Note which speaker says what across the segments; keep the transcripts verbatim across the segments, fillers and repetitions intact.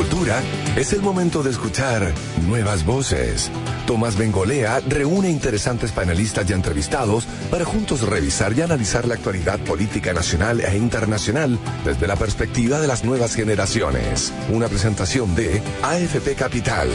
Speaker 1: agricultura, es el momento de escuchar nuevas voces. Tomás Bengolea reúne interesantes panelistas y entrevistados para juntos revisar y analizar la actualidad política nacional e internacional desde la perspectiva de las nuevas generaciones. Una presentación de A F P Capital.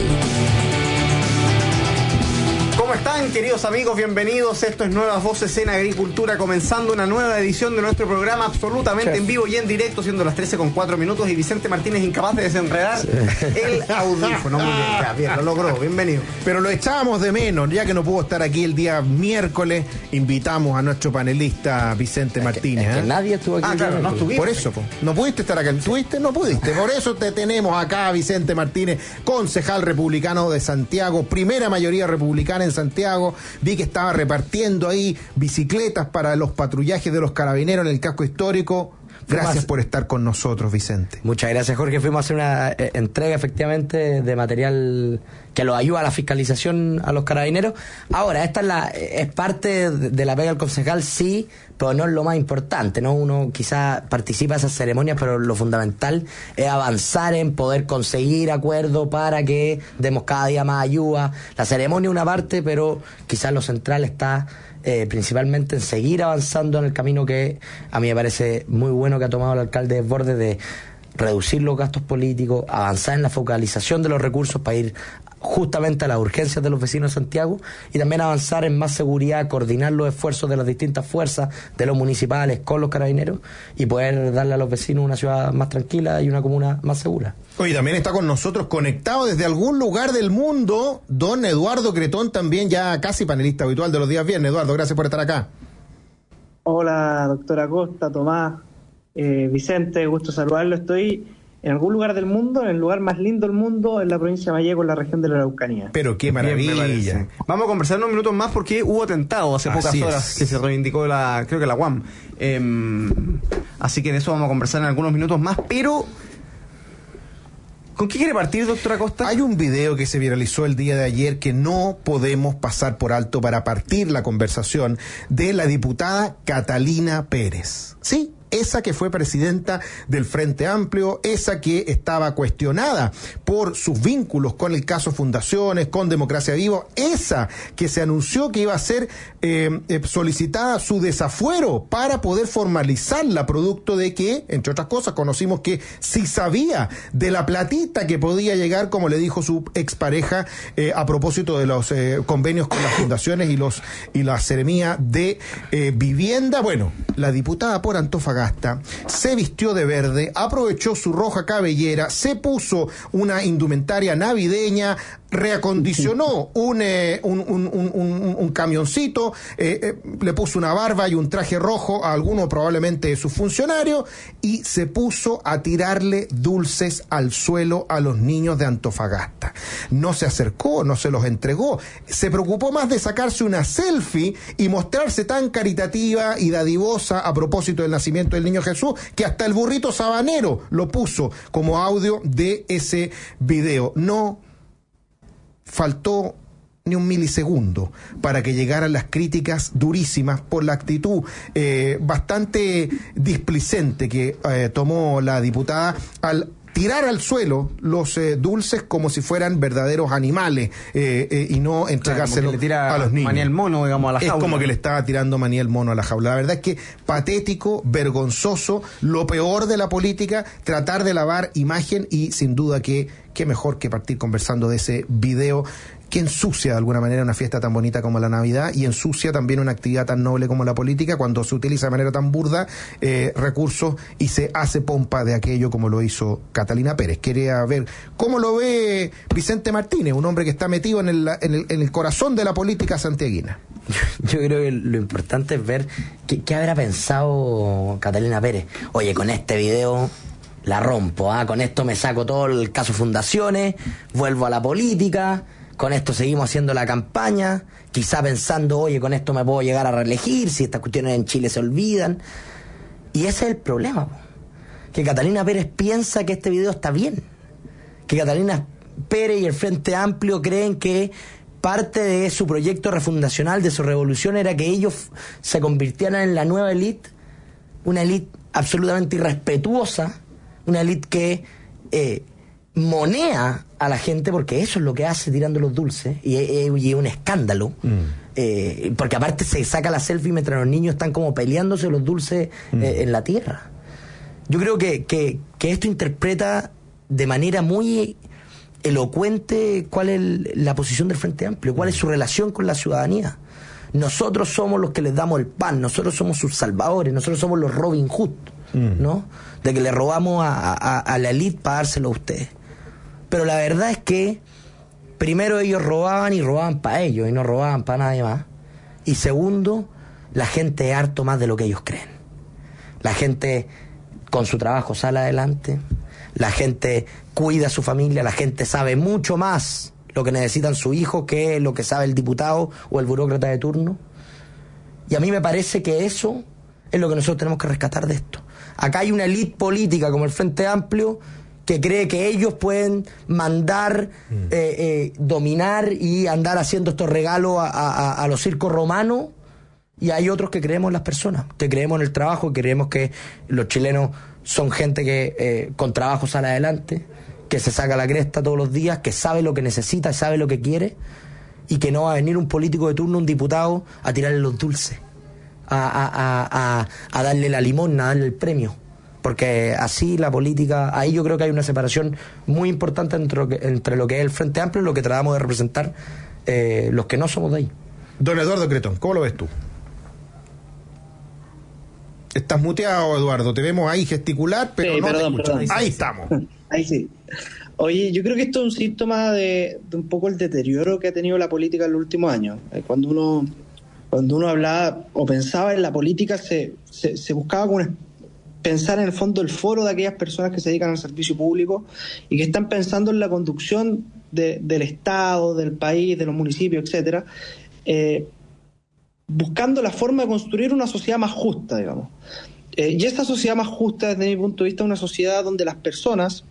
Speaker 2: ¿Cómo están, queridos amigos? Bienvenidos. Esto es Nuevas Voces en Agricultura, comenzando una nueva edición de nuestro programa absolutamente en vivo y en directo, siendo las trece con cuatro minutos y Vicente Martínez incapaz de desenredar sí. el audífono. Muy bien, ya, bien, lo logró, bienvenido.
Speaker 3: Pero lo echábamos de menos, ya que no pudo estar aquí el día miércoles, invitamos a nuestro panelista Vicente Martínez.
Speaker 4: Es que, es que
Speaker 3: ¿eh?
Speaker 4: nadie estuvo aquí.
Speaker 2: Ah, claro, no estuviste.
Speaker 3: Por eso, po. no pudiste estar acá. ¿Tuviste? No pudiste. Por eso te tenemos acá, Vicente Martínez, concejal republicano de Santiago, primera mayoría republicana en Santiago. Vi que estaba repartiendo ahí bicicletas para los patrullajes de los carabineros en el casco histórico. Gracias por estar con nosotros, Vicente.
Speaker 4: Muchas gracias, Jorge. Fuimos a hacer una eh, entrega, efectivamente, de material que los ayuda a la fiscalización a los carabineros. Ahora, esta es, la, es parte de la pega del concejal, sí, pero no es lo más importante, ¿no? Uno quizás participa de esas ceremonias, pero lo fundamental es avanzar en poder conseguir acuerdos para que demos cada día más ayuda. La ceremonia es una parte, pero quizás lo central está eh, principalmente en seguir avanzando en el camino que a mí me parece muy bueno que ha tomado el alcalde Desbordes, de reducir los gastos políticos, avanzar en la focalización de los recursos para ir justamente a las urgencias de los vecinos de Santiago, y también avanzar en más seguridad, coordinar los esfuerzos de las distintas fuerzas, de los municipales con los carabineros, y poder darle a los vecinos una ciudad más tranquila y una comuna más segura.
Speaker 3: Oye, también está con nosotros conectado desde algún lugar del mundo don Eduardo Cretón, también ya casi panelista habitual de los días viernes. Eduardo, gracias por estar acá.
Speaker 5: Hola, doctora Costa, Tomás, eh, Vicente, gusto saludarlo. Estoy en algún lugar del mundo, en el lugar más lindo del mundo, en la provincia de Malleco, en la región de la Araucanía.
Speaker 3: Pero qué maravilla.
Speaker 2: Vamos a conversar unos minutos más porque hubo atentado hace
Speaker 3: Así
Speaker 2: pocas
Speaker 3: es.
Speaker 2: horas que se reivindicó la, creo que la U A M. Eh, así que de eso vamos a conversar en algunos minutos más, pero ¿con qué quiere partir, doctora Costa?
Speaker 3: Hay un video que se viralizó el día de ayer que no podemos pasar por alto para partir la conversación, de la diputada Catalina Pérez. ¿Sí? Esa que fue presidenta del Frente Amplio, esa que estaba cuestionada por sus vínculos con el caso Fundaciones, con Democracia Viva, esa que se anunció que iba a ser eh, eh, solicitada su desafuero para poder formalizarla, producto de que, entre otras cosas, conocimos que si sabía de la platita que podía llegar, como le dijo su expareja, eh, a propósito de los eh, convenios con las fundaciones y los y la seremía de eh, vivienda. Bueno, la diputada por Antofagasta se vistió de verde, aprovechó su roja cabellera, se puso una indumentaria navideña, reacondicionó un, eh, un, un, un, un, un camioncito, eh, eh, le puso una barba y un traje rojo a alguno probablemente de sus funcionarios, y se puso a tirarle dulces al suelo a los niños de Antofagasta. No se acercó, no se los entregó, se preocupó más de sacarse una selfie y mostrarse tan caritativa y dadivosa a propósito del nacimiento del niño Jesús, que hasta el burrito sabanero lo puso como audio de ese video. No faltó ni un milisegundo para que llegaran las críticas durísimas por la actitud eh, bastante displicente que eh, tomó la diputada al tirar al suelo los eh, dulces como si fueran verdaderos animales eh, eh, y no entregárselos
Speaker 2: o sea,
Speaker 3: a los niños.
Speaker 2: Maní el mono, digamos, a la jaula.
Speaker 3: Es como que le estaba tirando maní el mono a la jaula. La verdad es que patético, vergonzoso, lo peor de la política, tratar de lavar imagen, y sin duda que qué mejor que partir conversando de ese video que ensucia de alguna manera una fiesta tan bonita como la Navidad, y ensucia también una actividad tan noble como la política, cuando se utiliza de manera tan burda eh, recursos y se hace pompa de aquello como lo hizo Catalina Pérez. Quería ver cómo lo ve Vicente Martínez, un hombre que está metido en el, en el, en el corazón de la política santiaguina.
Speaker 4: Yo creo que lo importante es ver qué, qué habrá pensado Catalina Pérez. Oye, con este video la rompo, ¿ah? Con esto me saco todo el caso Fundaciones, vuelvo a la política, con esto seguimos haciendo la campaña, quizá pensando, oye, con esto me puedo llegar a reelegir, si estas cuestiones en Chile se olvidan. Y ese es el problema, po. Que Catalina Pérez piensa que este video está bien, que Catalina Pérez y el Frente Amplio creen que parte de su proyecto refundacional, de su revolución, era que ellos se convirtieran en la nueva élite, una élite absolutamente irrespetuosa, una élite que eh, monea a la gente, porque eso es lo que hace tirando los dulces, y es, y es un escándalo, mm. eh, porque aparte se saca la selfie mientras los niños están como peleándose los dulces mm. eh, en la tierra. Yo creo que, que, que esto interpreta de manera muy elocuente cuál es la posición del Frente Amplio, cuál es su relación con la ciudadanía. Nosotros somos los que les damos el pan, nosotros somos sus salvadores, nosotros somos los Robin Hood, mm. ¿no? De que le robamos a, a, a la élite para dárselo a ustedes. Pero la verdad es que primero ellos robaban y robaban para ellos y no robaban para nadie más. Y segundo, la gente es harto más de lo que ellos creen. La gente con su trabajo sale adelante, la gente cuida a su familia, la gente sabe mucho más lo que necesitan sus hijos que lo que sabe el diputado o el burócrata de turno. Y a mí me parece que eso es lo que nosotros tenemos que rescatar de esto. Acá hay una élite política como el Frente Amplio que cree que ellos pueden mandar, mm. eh, eh, dominar y andar haciendo estos regalos a, a, a los circos romanos, y hay otros que creemos en las personas, que creemos en el trabajo, que creemos que los chilenos son gente que eh, con trabajo sale adelante, que se saca la cresta todos los días, que sabe lo que necesita, sabe lo que quiere, y que no va a venir un político de turno, un diputado, a tirarle los dulces, a, a, a, a, a darle la limosna, a darle el premio. Porque así la política, ahí yo creo que hay una separación muy importante entre lo que, entre lo que es el Frente Amplio y lo que tratamos de representar eh, los que no somos de ahí.
Speaker 3: Don Eduardo Cretón, ¿cómo lo ves tú? Estás muteado, Eduardo, te vemos ahí gesticular, pero
Speaker 5: sí,
Speaker 3: no
Speaker 5: perdón,
Speaker 3: te
Speaker 5: perdón.
Speaker 3: Ahí estamos.
Speaker 5: Ahí sí. Oye, yo creo que esto es un síntoma de, de un poco el deterioro que ha tenido la política en los últimos años. Cuando uno cuando uno hablaba o pensaba en la política, se, se, se buscaba como una pensar en el fondo el foro de aquellas personas que se dedican al servicio público y que están pensando en la conducción de, del Estado, del país, de los municipios, etcétera, eh, buscando la forma de construir una sociedad más justa, digamos. Eh, y esta sociedad más justa, desde mi punto de vista, es una sociedad donde las personas,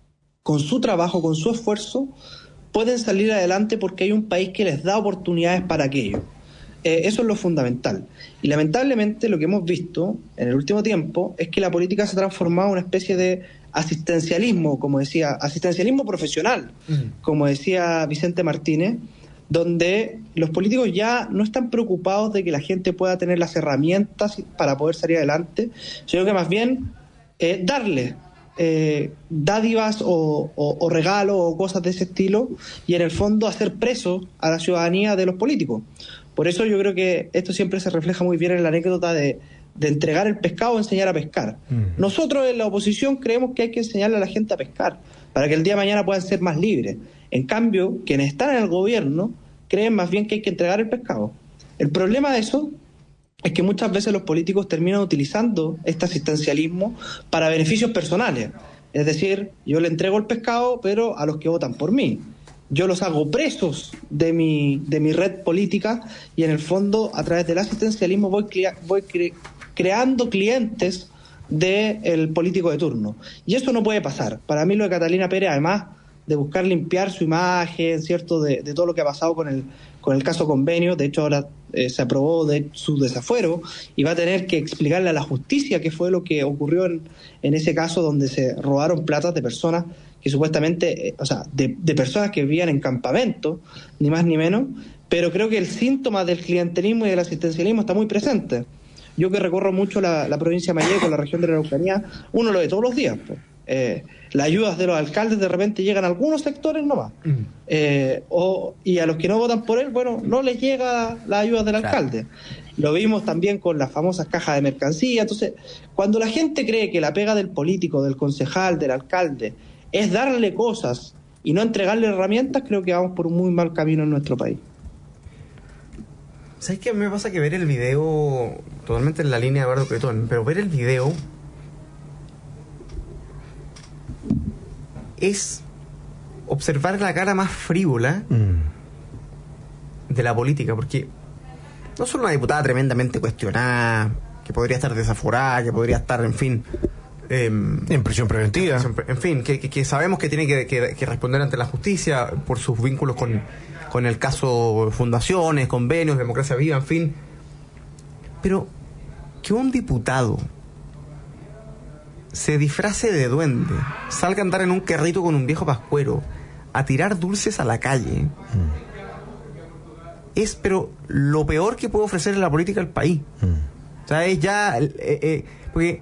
Speaker 5: con su trabajo, con su esfuerzo, pueden salir adelante porque hay un país que les da oportunidades para aquello. Eh, eso es lo fundamental. Y lamentablemente lo que hemos visto en el último tiempo es que la política se ha transformado en una especie de asistencialismo, como decía, asistencialismo profesional, mm. como decía Vicente Martínez, donde los políticos ya no están preocupados de que la gente pueda tener las herramientas para poder salir adelante, sino que más bien eh, darle eh, dádivas o, o, o regalos o cosas de ese estilo, y en el fondo hacer preso a la ciudadanía de los políticos. Por eso yo creo que esto siempre se refleja muy bien en la anécdota de, de entregar el pescado o enseñar a pescar. Mm. Nosotros en la oposición creemos que hay que enseñarle a la gente a pescar para que el día de mañana puedan ser más libres. En cambio, quienes están en el gobierno creen más bien que hay que entregar el pescado. El problema de eso es que muchas veces los políticos terminan utilizando este asistencialismo para beneficios personales. Es decir, yo le entrego el pescado, pero a los que votan por mí. Yo los hago presos de mi, de mi red política, y en el fondo, a través del asistencialismo, voy, crea, voy cre, creando clientes del político de turno. Y eso no puede pasar. Para mí lo de Catalina Pérez, además de buscar limpiar su imagen, ¿cierto?, de, de todo lo que ha pasado con el, con el caso Convenio, de hecho ahora eh, se aprobó de su desafuero, y va a tener que explicarle a la justicia qué fue lo que ocurrió en, en ese caso donde se robaron platas de personas que supuestamente, eh, o sea, de, de personas que vivían en campamentos, ni más ni menos, pero creo que el síntoma del clientelismo y del asistencialismo está muy presente. Yo que recorro mucho la, la provincia de Malleco, la región de la Araucanía, uno lo ve todos los días, pues. Eh, las ayudas de los alcaldes de repente llegan a algunos sectores nomás, mm. eh, o, y a los que no votan por él, bueno, no les llega la ayuda del claro. alcalde. Lo vimos también con las famosas cajas de mercancía. Entonces, cuando la gente cree que la pega del político, del concejal, del alcalde es darle cosas y no entregarle herramientas, creo que vamos por un muy mal camino en nuestro país.
Speaker 2: ¿Sabes qué? A mí me pasa que ver el video, totalmente en la línea de Eduardo Cretón, pero ver el video es observar la cara más frívola mm. de la política, porque no solo una diputada tremendamente cuestionada, que podría estar desaforada, que podría estar, en fin, eh,
Speaker 3: en prisión preventiva,
Speaker 2: en fin, que, que, que sabemos que tiene que, que, que responder ante la justicia por sus vínculos con, con el caso fundaciones, convenios, democracia viva, en fin, pero que un diputado se disfrace de duende, salga a andar en un carrito con un viejo pascuero, a tirar dulces a la calle, mm. es pero lo peor que puede ofrecer la política al país. Mm. O sea, es ya... Eh, eh, porque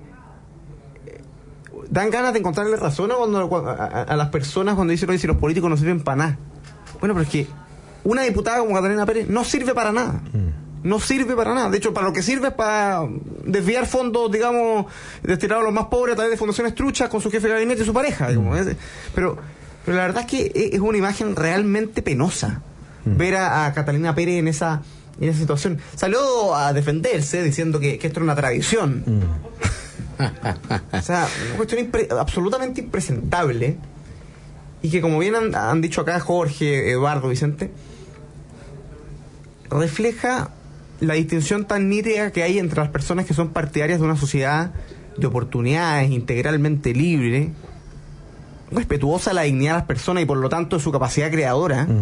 Speaker 2: dan ganas de encontrarle razón a, cuando, a, a las personas cuando dicen, oye, si los políticos no sirven para nada. Bueno, pero es que una diputada como Catalina Pérez no sirve para nada. Mm. No sirve para nada. De hecho, para lo que sirve es para desviar fondos, digamos, destinados a los más pobres a través de fundaciones truchas con su jefe de gabinete y su pareja. Digamos. Pero, pero la verdad es que es una imagen realmente penosa mm. ver a, a Catalina Pérez en esa, en esa situación. Salió a defenderse diciendo que, que esto era una tradición. Mm. O sea, una cuestión impre, absolutamente impresentable. Y que, como bien han, han dicho acá Jorge, Eduardo, Vicente, refleja la distinción tan nítida que hay entre las personas que son partidarias de una sociedad de oportunidades, integralmente libre, respetuosa de la dignidad de las personas y por lo tanto de su capacidad creadora mm.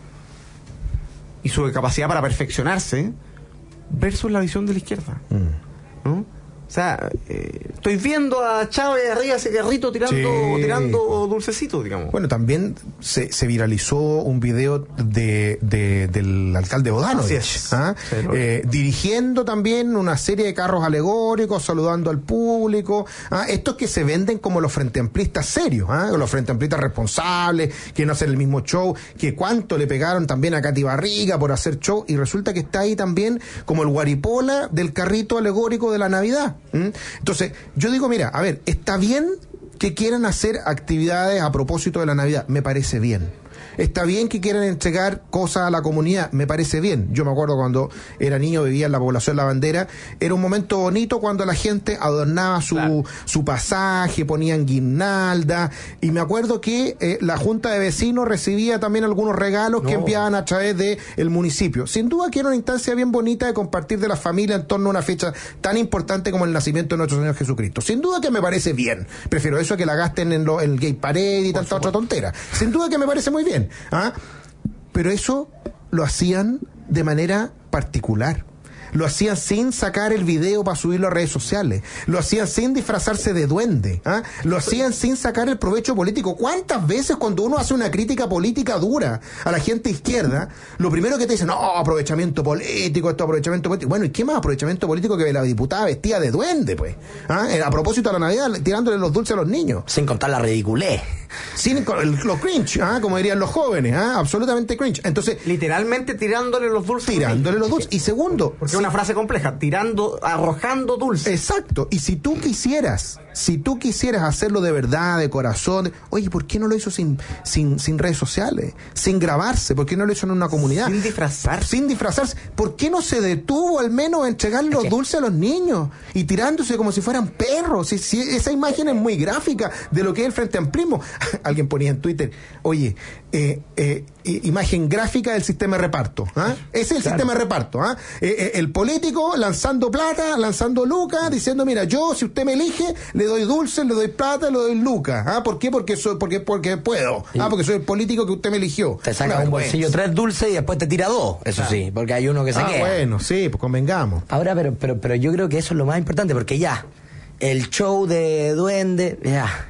Speaker 2: y su capacidad para perfeccionarse, versus la visión de la izquierda. Mm. ¿No? O sea, eh, estoy viendo a Chávez arriba ese carrito tirando, sí. tirando dulcecitos, digamos.
Speaker 3: Bueno, también se, se viralizó un video de, de del alcalde Bodanovich, ¿ah? sí, eh, dirigiendo también una serie de carros alegóricos, saludando al público. ¿Ah? Estos que se venden como los frenteamplistas serios, ¿ah? los frenteamplistas responsables, que no hacen el mismo show, que cuánto le pegaron también a Katy Barriga por hacer show, y resulta que está ahí también como el guaripola del carrito alegórico de la Navidad. ¿Mm? Entonces, yo digo, mira, a ver, está bien que quieran hacer actividades a propósito de la Navidad, me parece bien. Está bien que quieran entregar cosas a la comunidad, me parece bien. Yo me acuerdo cuando era niño, vivía en la población La Bandera, era un momento bonito cuando la gente adornaba su, claro. su pasaje, ponían guirnalda, y me acuerdo que eh, la Junta de Vecinos recibía también algunos regalos no. que enviaban a través de el municipio. Sin duda que era una instancia bien bonita de compartir de la familia en torno a una fecha tan importante como el nacimiento de nuestro Señor Jesucristo. Sin duda que me parece bien. Prefiero eso a que la gasten en lo, el Gay Parade y tanta otra tontera. Sin duda que me parece muy bien. ¿Ah? Pero eso lo hacían de manera particular. Lo hacían sin sacar el video para subirlo a redes sociales. Lo hacían sin disfrazarse de duende. ¿Ah? Lo hacían sin sacar el provecho político. ¿Cuántas veces cuando uno hace una crítica política dura a la gente izquierda, lo primero que te dicen, no, aprovechamiento político, esto aprovechamiento político? Bueno, ¿y qué más aprovechamiento político que la diputada vestida de duende, pues? ¿Ah? A propósito de la Navidad, tirándole los dulces a los niños.
Speaker 4: Sin contar la ridiculez.
Speaker 3: Sin el, los cringe, ¿ah? Como dirían los jóvenes, ¿ah? Absolutamente cringe. Entonces,
Speaker 2: literalmente tirándole los dulces.
Speaker 3: Tirándole los dulces. Y segundo,
Speaker 2: porque sí, una frase compleja, tirando, arrojando dulces.
Speaker 3: Exacto. Y si tú quisieras, si tú quisieras hacerlo de verdad, de corazón, oye, ¿por qué no lo hizo sin, sin, sin redes sociales? Sin grabarse, ¿por qué no lo hizo en una comunidad?
Speaker 2: Sin disfrazarse.
Speaker 3: Sin disfrazarse. ¿Por qué no se detuvo al menos a entregar los ¿Qué? dulces a los niños? Y tirándose como si fueran perros. Si, si esa imagen es muy gráfica de lo que es el Frente Amplismo. Alguien ponía en Twitter, oye, eh, eh, imagen gráfica del sistema de reparto. ¿Ah? Ese es el claro. sistema de reparto. ¿Ah? Eh, eh, el político lanzando plata, lanzando lucas, diciendo, mira, yo, si usted me elige, le doy dulces, le doy plata, le doy lucas. ¿Ah? ¿Por qué? Porque soy, porque, porque puedo. Sí. Ah, porque soy el político que usted me eligió.
Speaker 4: Te saca un bolsillo tres dulces y después te tira dos, eso claro. sí, porque hay uno que se
Speaker 3: ah,
Speaker 4: queda.
Speaker 3: Bueno, sí, pues convengamos.
Speaker 4: Ahora, pero, pero, pero yo creo que eso es lo más importante, porque ya, el show de duende, ya,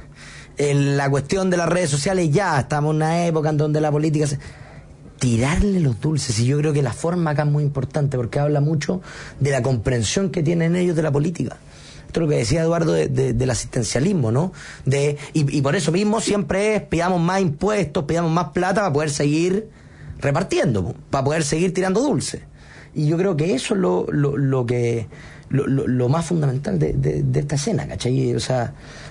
Speaker 4: en la cuestión de las redes sociales, ya, estamos en una época en donde la política se... tirarle los dulces, y yo creo que la forma acá es muy importante porque habla mucho de la comprensión que tienen ellos de la política. Esto es lo que decía Eduardo de, de, del asistencialismo, ¿no? De, y, y por eso mismo siempre es, pidamos más impuestos, pidamos más plata para poder seguir repartiendo, para poder seguir tirando dulces. Y yo creo que eso es lo, lo, lo que lo, lo, lo más fundamental de, de, de esta escena, ¿cachai? O sea,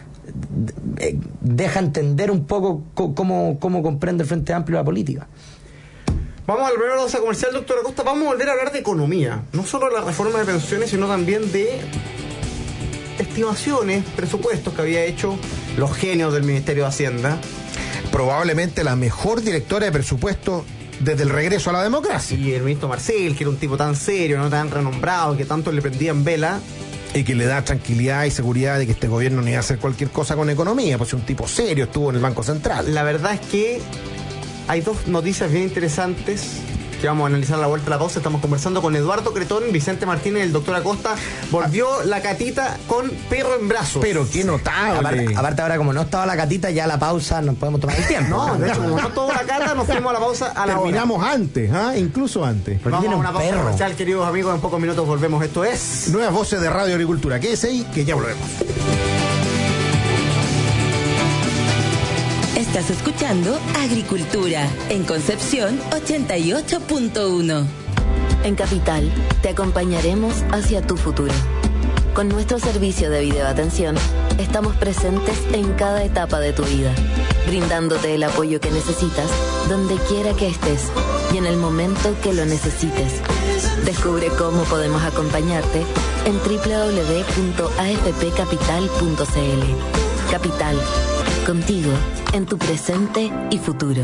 Speaker 4: deja entender un poco cómo, cómo comprende el Frente Amplio la política.
Speaker 2: Vamos al primer doce comercial, doctor Acosta. Vamos a volver a hablar de economía. No solo de la reforma de pensiones, sino también de estimaciones, presupuestos que había hecho los genios del Ministerio de Hacienda.
Speaker 3: Probablemente la mejor directora de presupuesto desde el regreso a la democracia.
Speaker 2: Y el ministro Marcel, que era un tipo tan serio, no tan renombrado, que tanto le prendían vela.
Speaker 3: Y que le da tranquilidad y seguridad de que este gobierno no iba a hacer cualquier cosa con economía, pues es un tipo serio, estuvo en el Banco Central.
Speaker 2: La verdad es que hay dos noticias bien interesantes que vamos a analizar a la vuelta de la pausa. Estamos conversando con Eduardo Cretón, Vicente Martínez, el doctor Acosta. Volvió ah. la Catita con perro en brazos.
Speaker 3: Pero qué notable.
Speaker 4: Aparte, aparte ahora, como no estaba la Catita, ya la pausa nos podemos tomar el tiempo.
Speaker 2: No, de hecho, como no estuvo la Cata, nos fuimos a la pausa a la
Speaker 3: Terminamos
Speaker 2: hora.
Speaker 3: antes, ¿ah? Incluso antes.
Speaker 2: Vamos a una pausa perro. comercial, queridos amigos. En pocos minutos volvemos. Esto es
Speaker 3: Nuevas Voces de Radio Agricultura. Quédese ahí, que ya volvemos.
Speaker 6: Estás escuchando Agricultura en Concepción ochenta y ocho punto uno.
Speaker 7: En Capital te acompañaremos hacia tu futuro. Con nuestro servicio de videoatención estamos presentes en cada etapa de tu vida, brindándote el apoyo que necesitas donde quiera que estés y en el momento que lo necesites. Descubre cómo podemos acompañarte en doble u doble u doble u punto a f p capital punto c l. Capital, contigo en tu presente y futuro.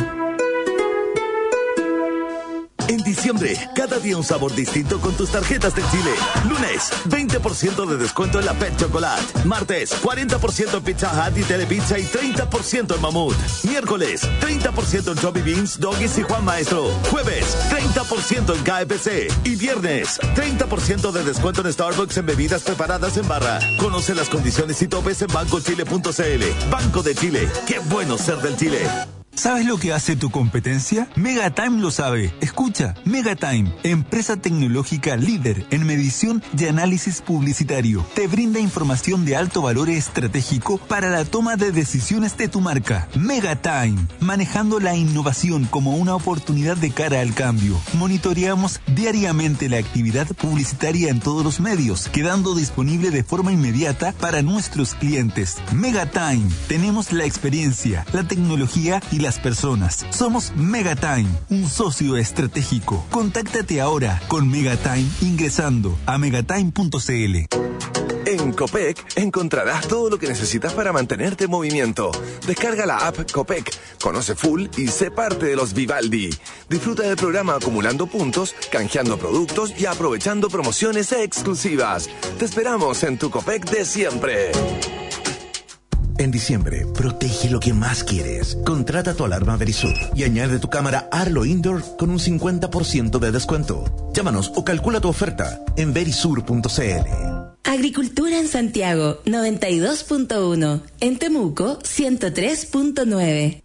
Speaker 8: En diciembre, cada día un sabor distinto con tus tarjetas de Chile. Lunes, veinte por ciento de descuento en la Pet Chocolate. Martes, cuarenta por ciento en Pizza Hut y Telepizza y treinta por ciento en Mamut. Miércoles, treinta por ciento en Joby Beans, Doggies y Juan Maestro. Jueves, treinta por ciento en K F C. Y viernes, treinta por ciento de descuento en Starbucks en bebidas preparadas en barra. Conoce las condiciones y topes en banco chile punto c l. Banco de Chile. Qué bueno ser del Chile.
Speaker 9: ¿Sabes lo que hace tu competencia? Megatime lo sabe. Escucha, Megatime, empresa tecnológica líder en medición y análisis publicitario. Te brinda información de alto valor estratégico para la toma de decisiones de tu marca. Megatime, manejando la innovación como una oportunidad de cara al cambio. Monitoreamos diariamente la actividad publicitaria en todos los medios, quedando disponible de forma inmediata para nuestros clientes. Megatime, tenemos la experiencia, la tecnología y las personas. Somos Megatime, un socio estratégico. Contáctate ahora con Megatime ingresando a megatime punto c l.
Speaker 1: En Copec encontrarás todo lo que necesitas para mantenerte en movimiento. Descarga la app Copec, conoce full y sé parte de los Vivaldi. Disfruta del programa acumulando puntos, canjeando productos y aprovechando promociones exclusivas. Te esperamos en tu Copec de siempre.
Speaker 10: En diciembre, protege lo que más quieres. Contrata tu alarma Verisur y añade tu cámara Arlo Indoor con un cincuenta por ciento de descuento. Llámanos o calcula tu oferta en verisur punto c l.
Speaker 6: Agricultura en Santiago noventa y dos punto uno. En Temuco ciento tres punto nueve.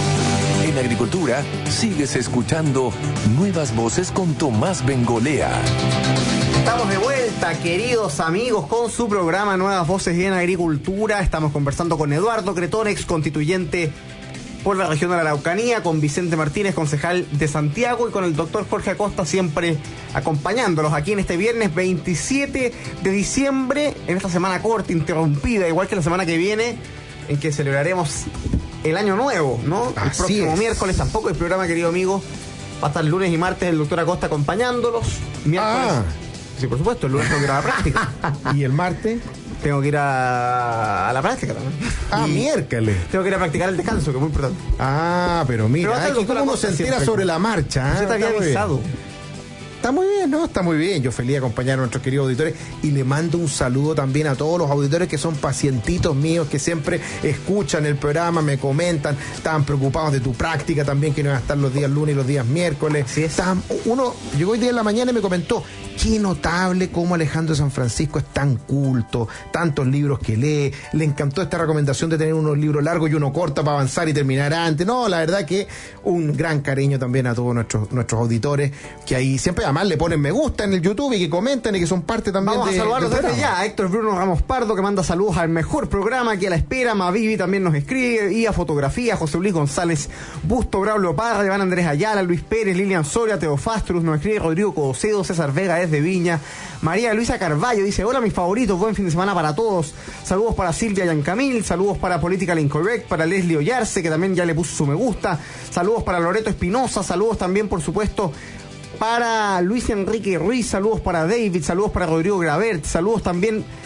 Speaker 1: En Agricultura, sigues escuchando Nuevas Voces con Tomás Bengolea.
Speaker 2: Estamos de vuelta, queridos amigos, con su programa Nuevas Voces en Agricultura. Estamos conversando con Eduardo Cretón, ex constituyente por la región de la Araucanía, con Vicente Martínez, concejal de Santiago, y con el doctor Jorge Acosta, siempre acompañándolos aquí en este viernes veintisiete de diciembre, en esta semana corta, interrumpida, igual que la semana que viene, en que celebraremos el año nuevo, ¿no?
Speaker 3: Así
Speaker 2: el próximo
Speaker 3: es.
Speaker 2: miércoles tampoco el programa, querido amigo. Va a estar lunes y martes el doctor Acosta acompañándolos. Miércoles.
Speaker 3: Ah.
Speaker 2: Sí, por supuesto, el lunes tengo que ir a la práctica.
Speaker 3: ¿Y el martes?
Speaker 2: Tengo que ir a, a la práctica también.
Speaker 3: Ah,
Speaker 2: Y
Speaker 3: miércoles.
Speaker 2: Tengo que ir a practicar el descanso, que es muy importante.
Speaker 3: Ah, pero mira,
Speaker 2: Pero va a
Speaker 3: hay
Speaker 2: ser
Speaker 3: que
Speaker 2: doctora
Speaker 3: cómo uno
Speaker 2: Costa
Speaker 3: se entera
Speaker 2: siempre.
Speaker 3: sobre la marcha. ¿eh?
Speaker 2: Yo te había
Speaker 3: Está muy bien.
Speaker 2: avisado.
Speaker 3: Está muy bien, ¿no? Está muy bien. Yo feliz de acompañar a nuestros queridos auditores y le mando un saludo también a todos los auditores que son pacientitos míos, que siempre escuchan el programa, me comentan, estaban preocupados de tu práctica también, que no iban a estar los días lunes y los días miércoles.
Speaker 2: Así es.
Speaker 3: Estaban- uno llegó hoy día en la mañana y me comentó, qué notable cómo Alejandro San Francisco es tan culto, tantos libros que lee, le encantó esta recomendación de tener unos libros largos y uno corto para avanzar y terminar antes. No, la verdad que un gran cariño también a todos nuestros, nuestros auditores, que ahí siempre además le ponen me gusta en el YouTube y que comentan y que son parte también
Speaker 2: Vamos
Speaker 3: de,
Speaker 2: a saludarlos
Speaker 3: del
Speaker 2: desde
Speaker 3: programa.
Speaker 2: ya. A Héctor Bruno Ramos Pardo, que manda saludos al mejor programa, que a la espera. Mavivi también nos escribe. Y a Fotografía, José Luis González Busto, Braulio Parra, Iván Andrés Ayala, Luis Pérez, Lilian Soria, Teofastrus, nos escribe Rodrigo Codocedo, César Vega desde Viña. María Luisa Carballo dice, hola mis favoritos, buen fin de semana para todos. Saludos para Silvia Yancamil, saludos para Political Incorrect, para Leslie Ollarse, que también ya le puso su me gusta. Saludos para Loreto Espinosa, saludos también, por supuesto, para Luis Enrique Ruiz, saludos para David, saludos para Rodrigo Gravert, saludos también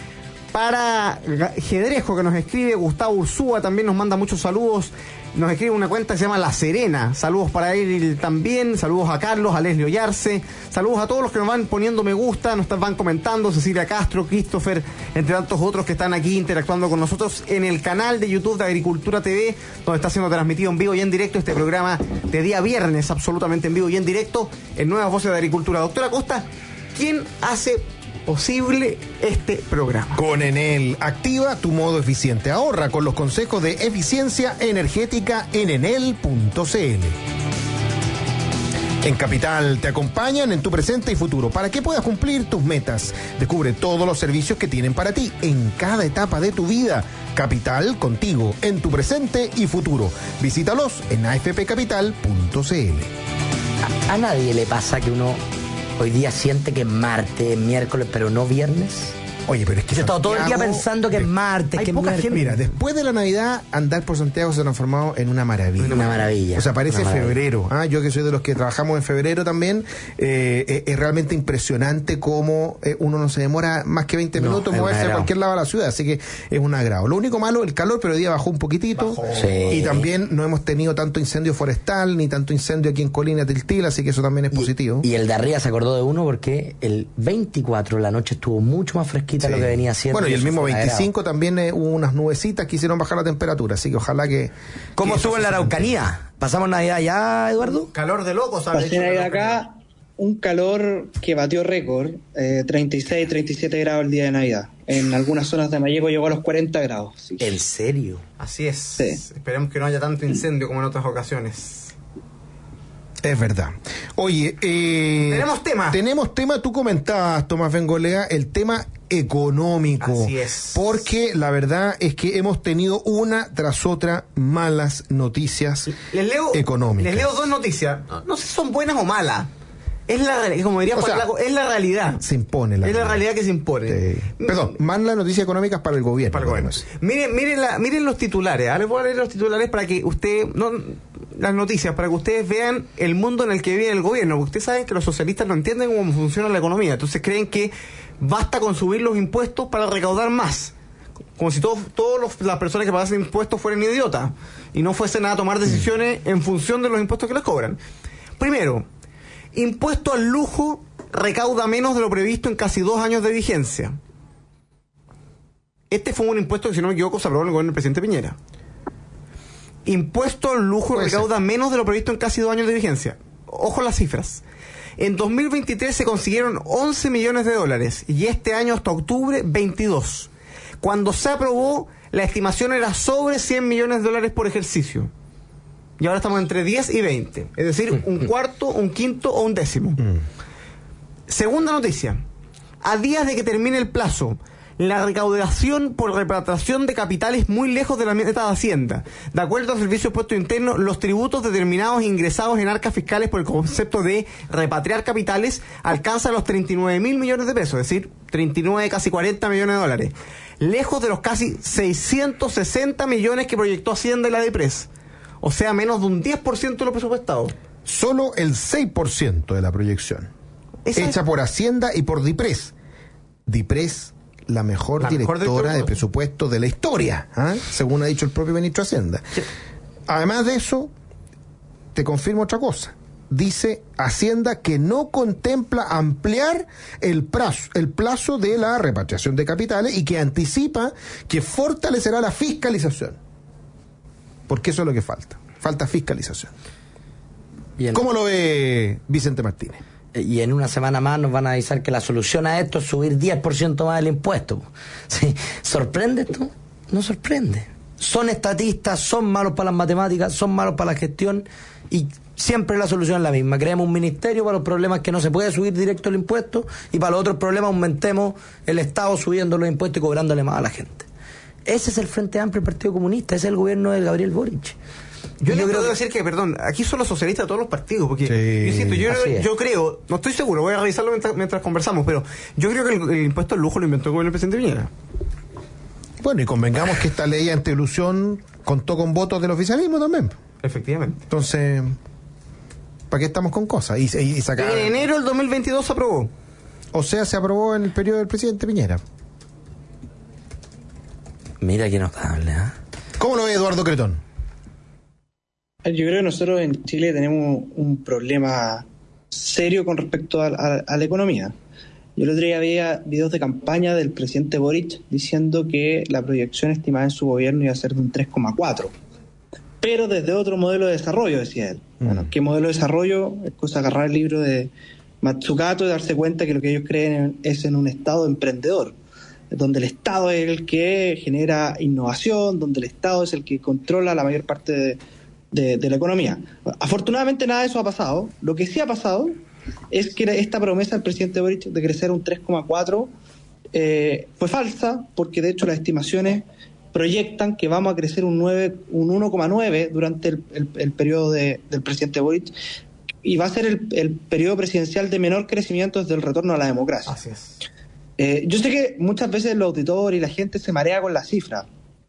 Speaker 2: para Gedrejo, que nos escribe. Gustavo Ursúa también nos manda muchos saludos. Nos escribe una cuenta que se llama La Serena. Saludos para él también. Saludos a Carlos, a Leslie Ollarse. Saludos a todos los que nos van poniendo me gusta, nos van comentando. Cecilia Castro, Christopher, entre tantos otros que están aquí interactuando con nosotros en el canal de YouTube de Agricultura T V, donde está siendo transmitido en vivo y en directo este programa de día viernes, absolutamente en vivo y en directo, en Nuevas Voces de Agricultura. Doctora Costa, ¿quién hace posible este programa?
Speaker 3: Con Enel, activa tu modo eficiente. Ahorra con los consejos de eficiencia energética en enel punto c l. En Capital te acompañan en tu presente y futuro para que puedas cumplir tus metas. Descubre todos los servicios que tienen para ti en cada etapa de tu vida. Capital, contigo en tu presente y futuro. Visítalos en a f p capital punto c l.
Speaker 4: A, a nadie le pasa que uno hoy día siente que es martes, miércoles, pero no viernes.
Speaker 3: Oye, pero es que
Speaker 4: yo he estado todo el día pensando que es martes,
Speaker 3: hay
Speaker 4: que es
Speaker 3: poca
Speaker 4: miércoles.
Speaker 3: gente. Mira, después de la Navidad, andar por Santiago se ha transformado en una maravilla.
Speaker 4: Una maravilla.
Speaker 3: O sea, parece
Speaker 4: maravilla.
Speaker 3: febrero. ¿ah? Yo que soy de los que trabajamos en febrero también, eh, es, es realmente impresionante cómo eh, uno no se demora más que veinte
Speaker 4: No,
Speaker 3: minutos en moverse a cualquier lado de la ciudad. Así que es un agrado. Lo único malo, el calor, pero hoy día bajó un poquitito.
Speaker 2: Bajó.
Speaker 4: Sí.
Speaker 3: Y también no hemos tenido tanto incendio forestal, ni tanto incendio aquí en Colina Tiltil, así que eso también es
Speaker 4: Y,
Speaker 3: positivo.
Speaker 4: y el de arriba se acordó de uno porque el veinticuatro la noche estuvo mucho más fresquita
Speaker 3: Sí.
Speaker 4: de lo que venía siendo.
Speaker 3: Bueno, y el
Speaker 4: eso
Speaker 3: mismo
Speaker 4: fue
Speaker 3: veinticinco también eh, hubo unas nubecitas que hicieron bajar la temperatura, así que ojalá que...
Speaker 4: ¿Cómo
Speaker 3: que
Speaker 4: estuvo en la Araucanía? ¿Pasamos Navidad ya, Eduardo?
Speaker 2: Calor de locos, ¿sabes?
Speaker 5: Pasé Navidad acá, un calor que batió récord, eh, treinta y seis, treinta y siete grados el día de Navidad. En algunas zonas de Mayeco llegó a los cuarenta grados. Sí.
Speaker 4: ¿En serio?
Speaker 2: Así es.
Speaker 5: Sí.
Speaker 2: Esperemos que no haya tanto incendio como en otras ocasiones.
Speaker 3: Es verdad. Oye, eh,
Speaker 2: Tenemos tema.
Speaker 3: Tenemos tema, tú comentabas, Tomás Bengolea, el tema económico.
Speaker 2: Así es.
Speaker 3: Porque la verdad es que hemos tenido una tras otra malas noticias
Speaker 2: Les leo,
Speaker 3: económicas.
Speaker 2: les leo dos noticias. No, no sé si son buenas o malas. Es la realidad, como diría
Speaker 3: O
Speaker 2: Juan
Speaker 3: sea,
Speaker 2: Lago, es la realidad.
Speaker 3: Se impone la
Speaker 2: es la realidad que se impone.
Speaker 3: Sí. Perdón, malas noticias económicas para el gobierno.
Speaker 2: Para el gobierno. Miren, miren, la, miren los titulares. Ahora les voy a leer los titulares para que usted, no, las noticias, para que ustedes vean el mundo en el que vive el gobierno. Porque ustedes saben que los socialistas no entienden cómo funciona la economía. Entonces creen que basta con subir los impuestos para recaudar más. Como si todas todos las personas que pagan impuestos fueran idiotas y no fuesen a tomar decisiones en función de los impuestos que les cobran. Primero, impuesto al lujo recauda menos de lo previsto en casi dos años de vigencia. Este fue un impuesto que, si no me equivoco, se aprobó en el gobierno del presidente Piñera. Impuesto al lujo
Speaker 3: Puede
Speaker 2: recauda
Speaker 3: ser.
Speaker 2: menos de lo previsto en casi dos años de vigencia. Ojo las cifras. En dos mil veintitrés se consiguieron once millones de dólares y este año hasta octubre veintidós. Cuando se aprobó, la estimación era sobre cien millones de dólares por ejercicio. Y ahora estamos entre diez y veinte. Es decir, un cuarto, un quinto o un décimo. Segunda noticia. A días de que termine el plazo, la recaudación por repatriación de capitales muy lejos de la meta de Hacienda. De acuerdo al Servicio de Impuestos Internos, los tributos determinados e ingresados en arcas fiscales por el concepto de repatriar capitales alcanzan los treinta y nueve mil millones de pesos, es decir, treinta y nueve, casi cuarenta millones de dólares. Lejos de los casi seiscientos sesenta millones que proyectó Hacienda y la DIPRES. O sea, menos de un diez por ciento de lo presupuestado.
Speaker 3: Solo el seis por ciento de la proyección.
Speaker 2: Esa
Speaker 3: hecha
Speaker 2: es-
Speaker 3: por Hacienda y por DIPRES. DIPRES, la mejor
Speaker 2: La mejor del
Speaker 3: directora de
Speaker 2: presupuesto.
Speaker 3: presupuesto de la historia, ¿ah? Según ha dicho el propio ministro de Hacienda. Además de eso, te confirmo otra cosa. Dice Hacienda que no contempla ampliar el plazo, el plazo de la repatriación de capitales y que anticipa que fortalecerá la fiscalización. Porque eso es lo que falta. Falta fiscalización.
Speaker 4: Bien.
Speaker 3: ¿Cómo lo ve Vicente Martínez?
Speaker 4: Y en una semana más nos van a avisar que la solución a esto es subir diez por ciento más el impuesto. ¿Sí? ¿Sorprende esto? No sorprende. Son estatistas, son malos para las matemáticas, son malos para la gestión y siempre la solución es la misma. Creemos un ministerio para los problemas que no se puede subir directo el impuesto y para los otros problemas aumentemos el Estado subiendo los impuestos y cobrándole más a la gente. Ese es el Frente Amplio del Partido Comunista, ese es el gobierno de Gabriel Boric.
Speaker 2: Yo,
Speaker 4: Y
Speaker 2: le
Speaker 4: creo
Speaker 2: puedo
Speaker 4: que-
Speaker 2: decir que, perdón, aquí son los socialistas de todos los partidos, porque
Speaker 3: Sí,
Speaker 2: yo insisto, yo,
Speaker 4: así es.
Speaker 2: yo creo, no estoy seguro, voy a revisarlo mientras, mientras conversamos, pero yo creo que el, el impuesto al lujo lo inventó con el presidente Piñera.
Speaker 3: Bueno, y convengamos que esta ley anti-ilusión contó con votos del oficialismo también.
Speaker 2: Efectivamente.
Speaker 3: Entonces, ¿para qué estamos con cosas? Y, y, y sacar-
Speaker 2: En enero del dos mil veintidós se aprobó.
Speaker 3: O sea, se aprobó en el periodo del presidente Piñera.
Speaker 4: Mira qué notable, ¿eh?
Speaker 3: ¿Cómo lo ve Eduardo Cretón?
Speaker 5: Yo creo que nosotros en Chile tenemos un problema serio con respecto a, a, a la economía. Yo el otro día veía videos de campaña del presidente Boric diciendo que la proyección estimada en su gobierno iba a ser de un tres coma cuatro, pero desde otro modelo de desarrollo, decía él. Mm. Bueno, ¿qué modelo de desarrollo? Es cosa de agarrar el libro de Matsukato y darse cuenta que lo que ellos creen es en un Estado emprendedor, donde el Estado es el que genera innovación, donde el Estado es el que controla la mayor parte de, de, de la economía. Afortunadamente nada de eso ha pasado. Lo que sí ha pasado es que esta promesa del presidente Boric de crecer un tres coma cuatro eh, fue falsa, porque de hecho las estimaciones proyectan que vamos a crecer un, nueve, un uno coma nueve durante el, el, el periodo de, del presidente Boric, y va a ser el, el periodo presidencial de menor crecimiento desde el retorno a la democracia.
Speaker 2: Así es.
Speaker 5: Eh, yo sé que muchas veces los auditores y la gente se marea con la cifra,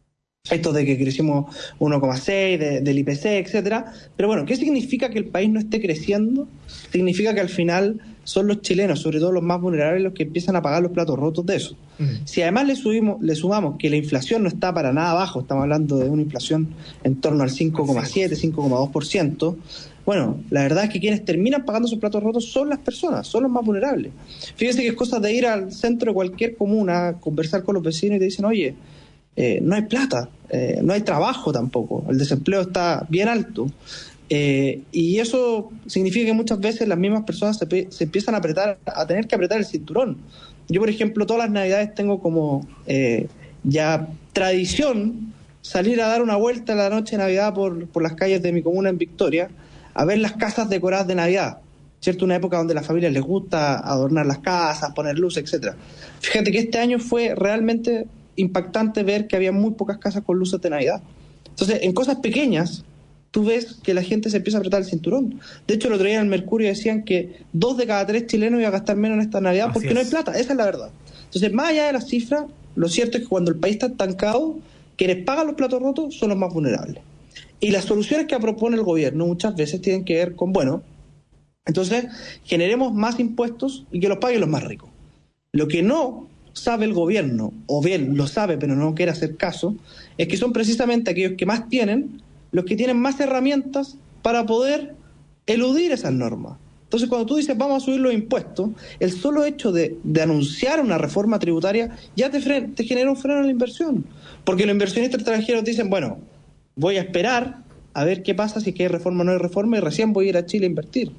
Speaker 5: esto de que crecimos uno coma seis de, del I P C, etcétera, pero bueno, ¿qué significa que el país no esté creciendo? Significa que al final son los chilenos, sobre todo los más vulnerables, los que empiezan a pagar los platos rotos de eso. Uh-huh. Si además le subimos, le sumamos que la inflación no está para nada abajo, estamos hablando de una inflación en torno al cinco coma siete, cinco coma dos por ciento, bueno, la verdad es que quienes terminan pagando esos platos rotos son las personas, son los más vulnerables. Fíjense que es cosa de ir al centro de cualquier comuna, conversar con los vecinos y te dicen, oye, eh, no hay plata, eh, no hay trabajo tampoco, el desempleo está bien alto. Eh, y eso significa que muchas veces las mismas personas se, se empiezan a apretar, a tener que apretar el cinturón. Yo, por ejemplo, todas las navidades tengo como eh, ya tradición salir a dar una vuelta a la noche de Navidad por, por las calles de mi comuna en Victoria, a ver las casas decoradas de Navidad, ¿cierto? Una época donde a las familias les gusta adornar las casas, poner luces, etcétera. Fíjate que este año fue realmente impactante ver que había muy pocas casas con luces de Navidad. Entonces, en cosas pequeñas, tú ves que la gente se empieza a apretar el cinturón. De hecho, el otro día en el Mercurio decían que dos de cada tres chilenos iban a gastar menos en esta Navidad. Así porque es. No hay plata, esa es la verdad. Entonces, más allá de las cifras, lo cierto es que cuando el país está estancado, quienes pagan los platos rotos son los más vulnerables. Y las soluciones que propone el gobierno muchas veces tienen que ver con, bueno, entonces generemos más impuestos y que los paguen los más ricos. Lo que no sabe el gobierno, o bien lo sabe pero no quiere hacer caso, es que son precisamente aquellos que más tienen los que tienen más herramientas para poder eludir esas normas. Entonces, cuando tú dices vamos a subir los impuestos, el solo hecho de, de anunciar una reforma tributaria ya te, fre- te genera un freno a la inversión. Porque los inversionistas extranjeros dicen, bueno, voy a esperar a ver qué pasa, si es que hay reforma o no hay reforma, y recién voy a ir a Chile a invertir.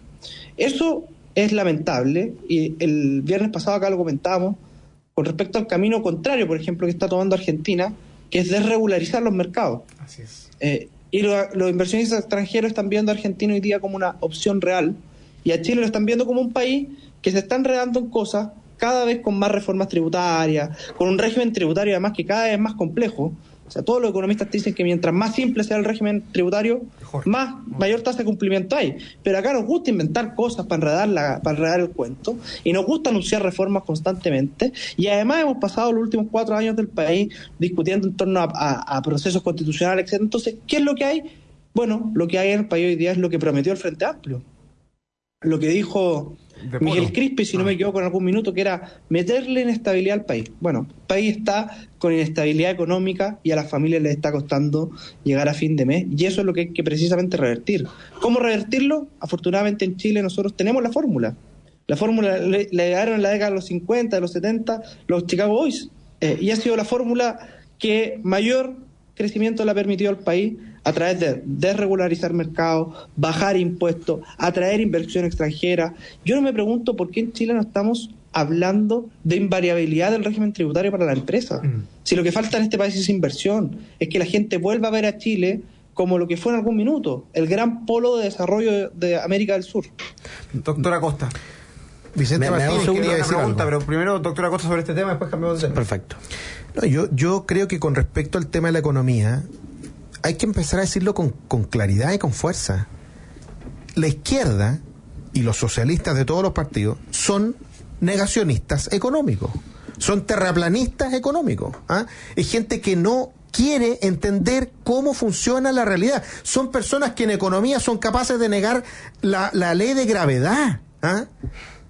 Speaker 5: Eso es lamentable, y el viernes pasado acá lo comentábamos, con respecto al camino contrario, por ejemplo, que está tomando Argentina, que es desregularizar los mercados.
Speaker 2: Así es.
Speaker 5: Eh, y lo, los inversionistas extranjeros están viendo a Argentina hoy día como una opción real, y a Chile lo están viendo como un país que se está enredando en cosas cada vez con más reformas tributarias, con un régimen tributario además que cada vez es más complejo. O sea, todos los economistas te dicen que mientras más simple sea el régimen tributario, mejor, más mayor tasa de cumplimiento hay. Pero acá nos gusta inventar cosas para enredar, la, para enredar el cuento, y nos gusta anunciar reformas constantemente, y además hemos pasado los últimos cuatro años del país discutiendo en torno a, a, a procesos constitucionales, etcétera. Entonces, ¿qué es lo que hay? Bueno, lo que hay en el país hoy día es lo que prometió el Frente Amplio. Lo que dijo Miguel Crispi, si no me equivoco en algún minuto, que era meterle inestabilidad al país. Bueno, el país está con inestabilidad económica y a las familias les está costando llegar a fin de mes, y eso es lo que hay que precisamente revertir. ¿Cómo revertirlo? Afortunadamente en Chile nosotros tenemos la fórmula. La fórmula le, le llegaron en la década de los cincuenta, de los setenta, los Chicago Boys, eh, y ha sido la fórmula que mayor crecimiento le ha permitido al país a través de desregularizar mercados, bajar impuestos, atraer inversión extranjera. Yo no me pregunto por qué en Chile no estamos hablando de invariabilidad del régimen tributario para la empresa. Mm. Si lo que falta en este país es inversión, es que la gente vuelva a ver a Chile como lo que fue en algún minuto, el gran polo de desarrollo de América del Sur.
Speaker 2: Doctora Costa.
Speaker 3: Vicente
Speaker 2: me,
Speaker 3: Martínez
Speaker 2: me
Speaker 3: quería decir
Speaker 2: pregunta,
Speaker 3: algo.
Speaker 2: Pero primero, doctora Costa, sobre este tema, después cambiamos de tema.
Speaker 4: Perfecto.
Speaker 3: No, yo, yo creo que con respecto al tema de la economía, hay que empezar a decirlo con, con claridad y con fuerza. La izquierda y los socialistas de todos los partidos son negacionistas económicos, son terraplanistas económicos, ¿ah? Es gente que no quiere entender cómo funciona la realidad. Son personas que en economía son capaces de negar la, la ley de gravedad, ¿ah?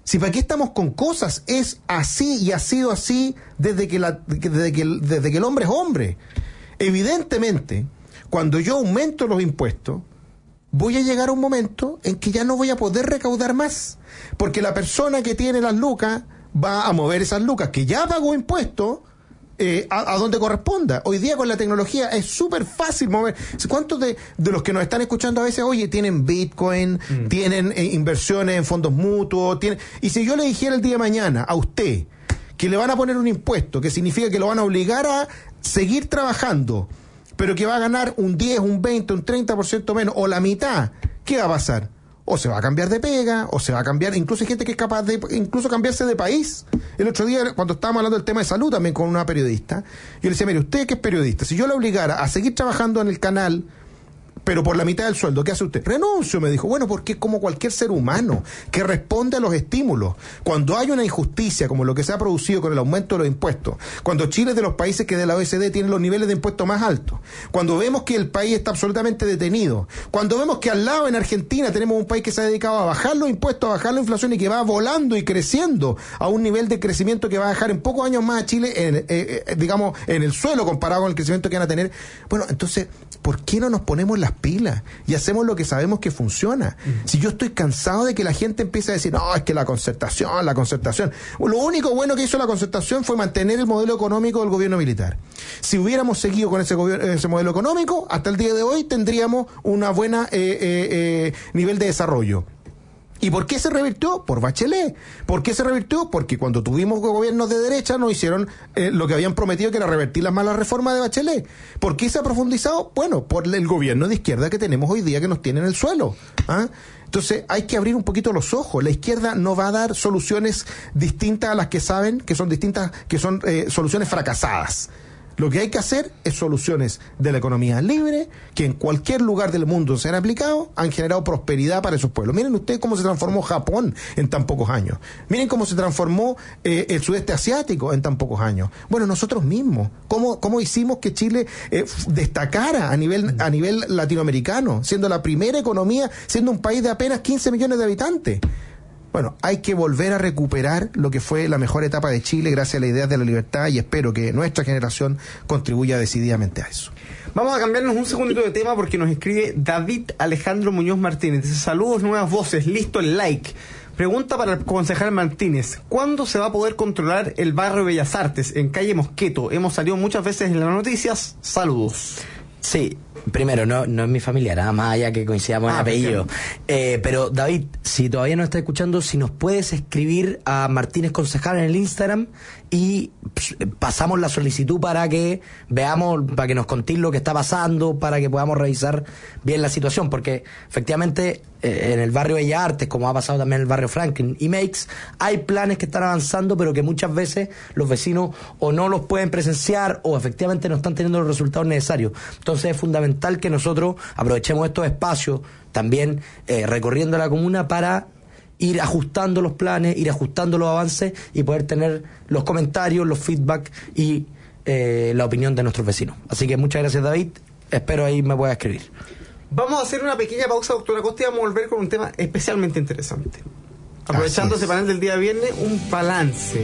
Speaker 3: Si para qué estamos con cosas, es así y ha sido así desde que, la, desde que, desde que el hombre es hombre. Evidentemente, cuando yo aumento los impuestos, voy a llegar a un momento en que ya no voy a poder recaudar más, porque la persona que tiene las lucas va a mover esas lucas que ya pagó impuestos eh, a, a donde corresponda. Hoy día con la tecnología es súper fácil mover. ¿Cuántos de, de los que nos están escuchando a veces, oye, tienen Bitcoin, mm. tienen eh, inversiones en fondos mutuos, tienen... y si yo le dijera el día de mañana a usted que le van a poner un impuesto, que significa que lo van a obligar a seguir trabajando, pero que va a ganar un diez, un veinte, un treinta por ciento menos, o la mitad, ¿qué va a pasar? O se va a cambiar de pega, o se va a cambiar, incluso hay gente que es capaz de incluso cambiarse de país. El otro día, cuando estábamos hablando del tema de salud también con una periodista, yo le decía, mire, usted que es periodista, si yo le obligara a seguir trabajando en el canal, pero por la mitad del sueldo, ¿qué hace usted? Renuncio, me dijo. Bueno, porque es como cualquier ser humano que responde a los estímulos. Cuando hay una injusticia como lo que se ha producido con el aumento de los impuestos, cuando Chile es de los países que de la O E C D tienen los niveles de impuestos más altos, cuando vemos que el país está absolutamente detenido, cuando vemos que al lado en Argentina tenemos un país que se ha dedicado a bajar los impuestos, a bajar la inflación y que va volando y creciendo a un nivel de crecimiento que va a dejar en pocos años más a Chile, en, eh, eh, digamos, en el suelo comparado con el crecimiento que van a tener. Bueno, entonces, ¿por qué no nos ponemos las pilas y hacemos lo que sabemos que funciona? Mm. Si yo estoy cansado de que la gente empiece a decir, no, es que la concertación, la concertación. Lo único bueno que hizo la concertación fue mantener el modelo económico del gobierno militar. Si hubiéramos seguido con ese, gobierno, ese modelo económico, hasta el día de hoy tendríamos una buena eh, eh, eh, nivel de desarrollo. ¿Y por qué se revirtió? Por Bachelet. ¿Por qué se revirtió? Porque cuando tuvimos gobiernos de derecha no hicieron eh, lo que habían prometido, que era revertir las malas reformas de Bachelet. ¿Por qué se ha profundizado? Bueno, por el gobierno de izquierda que tenemos hoy día, que nos tiene en el suelo. ¿Ah? Entonces hay que abrir un poquito los ojos. La izquierda no va a dar soluciones distintas a las que saben que son distintas, que son eh, soluciones fracasadas. Lo que hay que hacer es soluciones de la economía libre, que en cualquier lugar del mundo se han aplicado, han generado prosperidad para esos pueblos. Miren ustedes cómo se transformó Japón en tan pocos años. Miren cómo se transformó eh, el sudeste asiático en tan pocos años. Bueno, nosotros mismos, cómo, cómo hicimos que Chile eh, destacara a nivel, a nivel latinoamericano, siendo la primera economía, siendo un país de apenas quince millones de habitantes. Bueno, hay que volver a recuperar lo que fue la mejor etapa de Chile gracias a la idea de la libertad, y espero que nuestra generación contribuya decididamente a eso.
Speaker 2: Vamos a cambiarnos un segundito de tema porque nos escribe David Alejandro Muñoz Martínez. Dice, saludos, nuevas voces, listo el like. Pregunta para el concejal Martínez, ¿cuándo se va a poder controlar el barrio Bellas Artes en calle Mosqueto? Hemos salido muchas veces en las noticias. Saludos.
Speaker 4: Sí, primero, no, no es mi familia, nada más allá que coincidamos ah, en apellido. Eh, pero David, si todavía no está escuchando, si nos puedes escribir a Martínez Concejal en el Instagram y pues, pasamos la solicitud para que veamos, para que nos contéis lo que está pasando, para que podamos revisar bien la situación, porque efectivamente eh, en el barrio Bellas Artes, como ha pasado también en el barrio Franklin y Makes, hay planes que están avanzando, pero que muchas veces los vecinos o no los pueden presenciar o efectivamente no están teniendo los resultados necesarios. Entonces es fundamental que nosotros aprovechemos estos espacios también eh, recorriendo la comuna para ir ajustando los planes, ir ajustando los avances y poder tener los comentarios, los feedback y eh, la opinión de nuestros vecinos. Así que muchas gracias, David, espero ahí me pueda escribir.
Speaker 2: Vamos a hacer una pequeña pausa, doctora Costa, y vamos a volver con un tema especialmente interesante. Aprovechando ese panel del día viernes, un balance.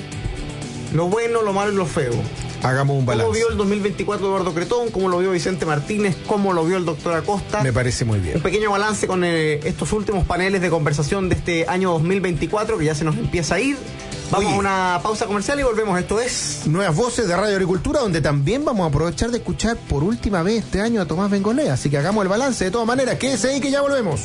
Speaker 2: Lo bueno, lo malo y lo feo.
Speaker 3: Hagamos un balance.
Speaker 2: ¿Cómo vio el dos mil veinticuatro Eduardo Cretón? ¿Cómo lo vio Vicente Martínez? ¿Cómo lo vio el doctor Acosta?
Speaker 3: Me parece muy bien.
Speaker 2: Un pequeño balance con eh, estos últimos paneles de conversación de este año dos mil veinticuatro, que ya se nos empieza a ir. Vamos Oye, a una pausa comercial y volvemos. Esto es
Speaker 3: Nuevas Voces de Radio Agricultura, donde también vamos a aprovechar de escuchar por última vez este año a Tomás Bengolea. Así que hagamos el balance de todas maneras. Quédese ahí que ya volvemos.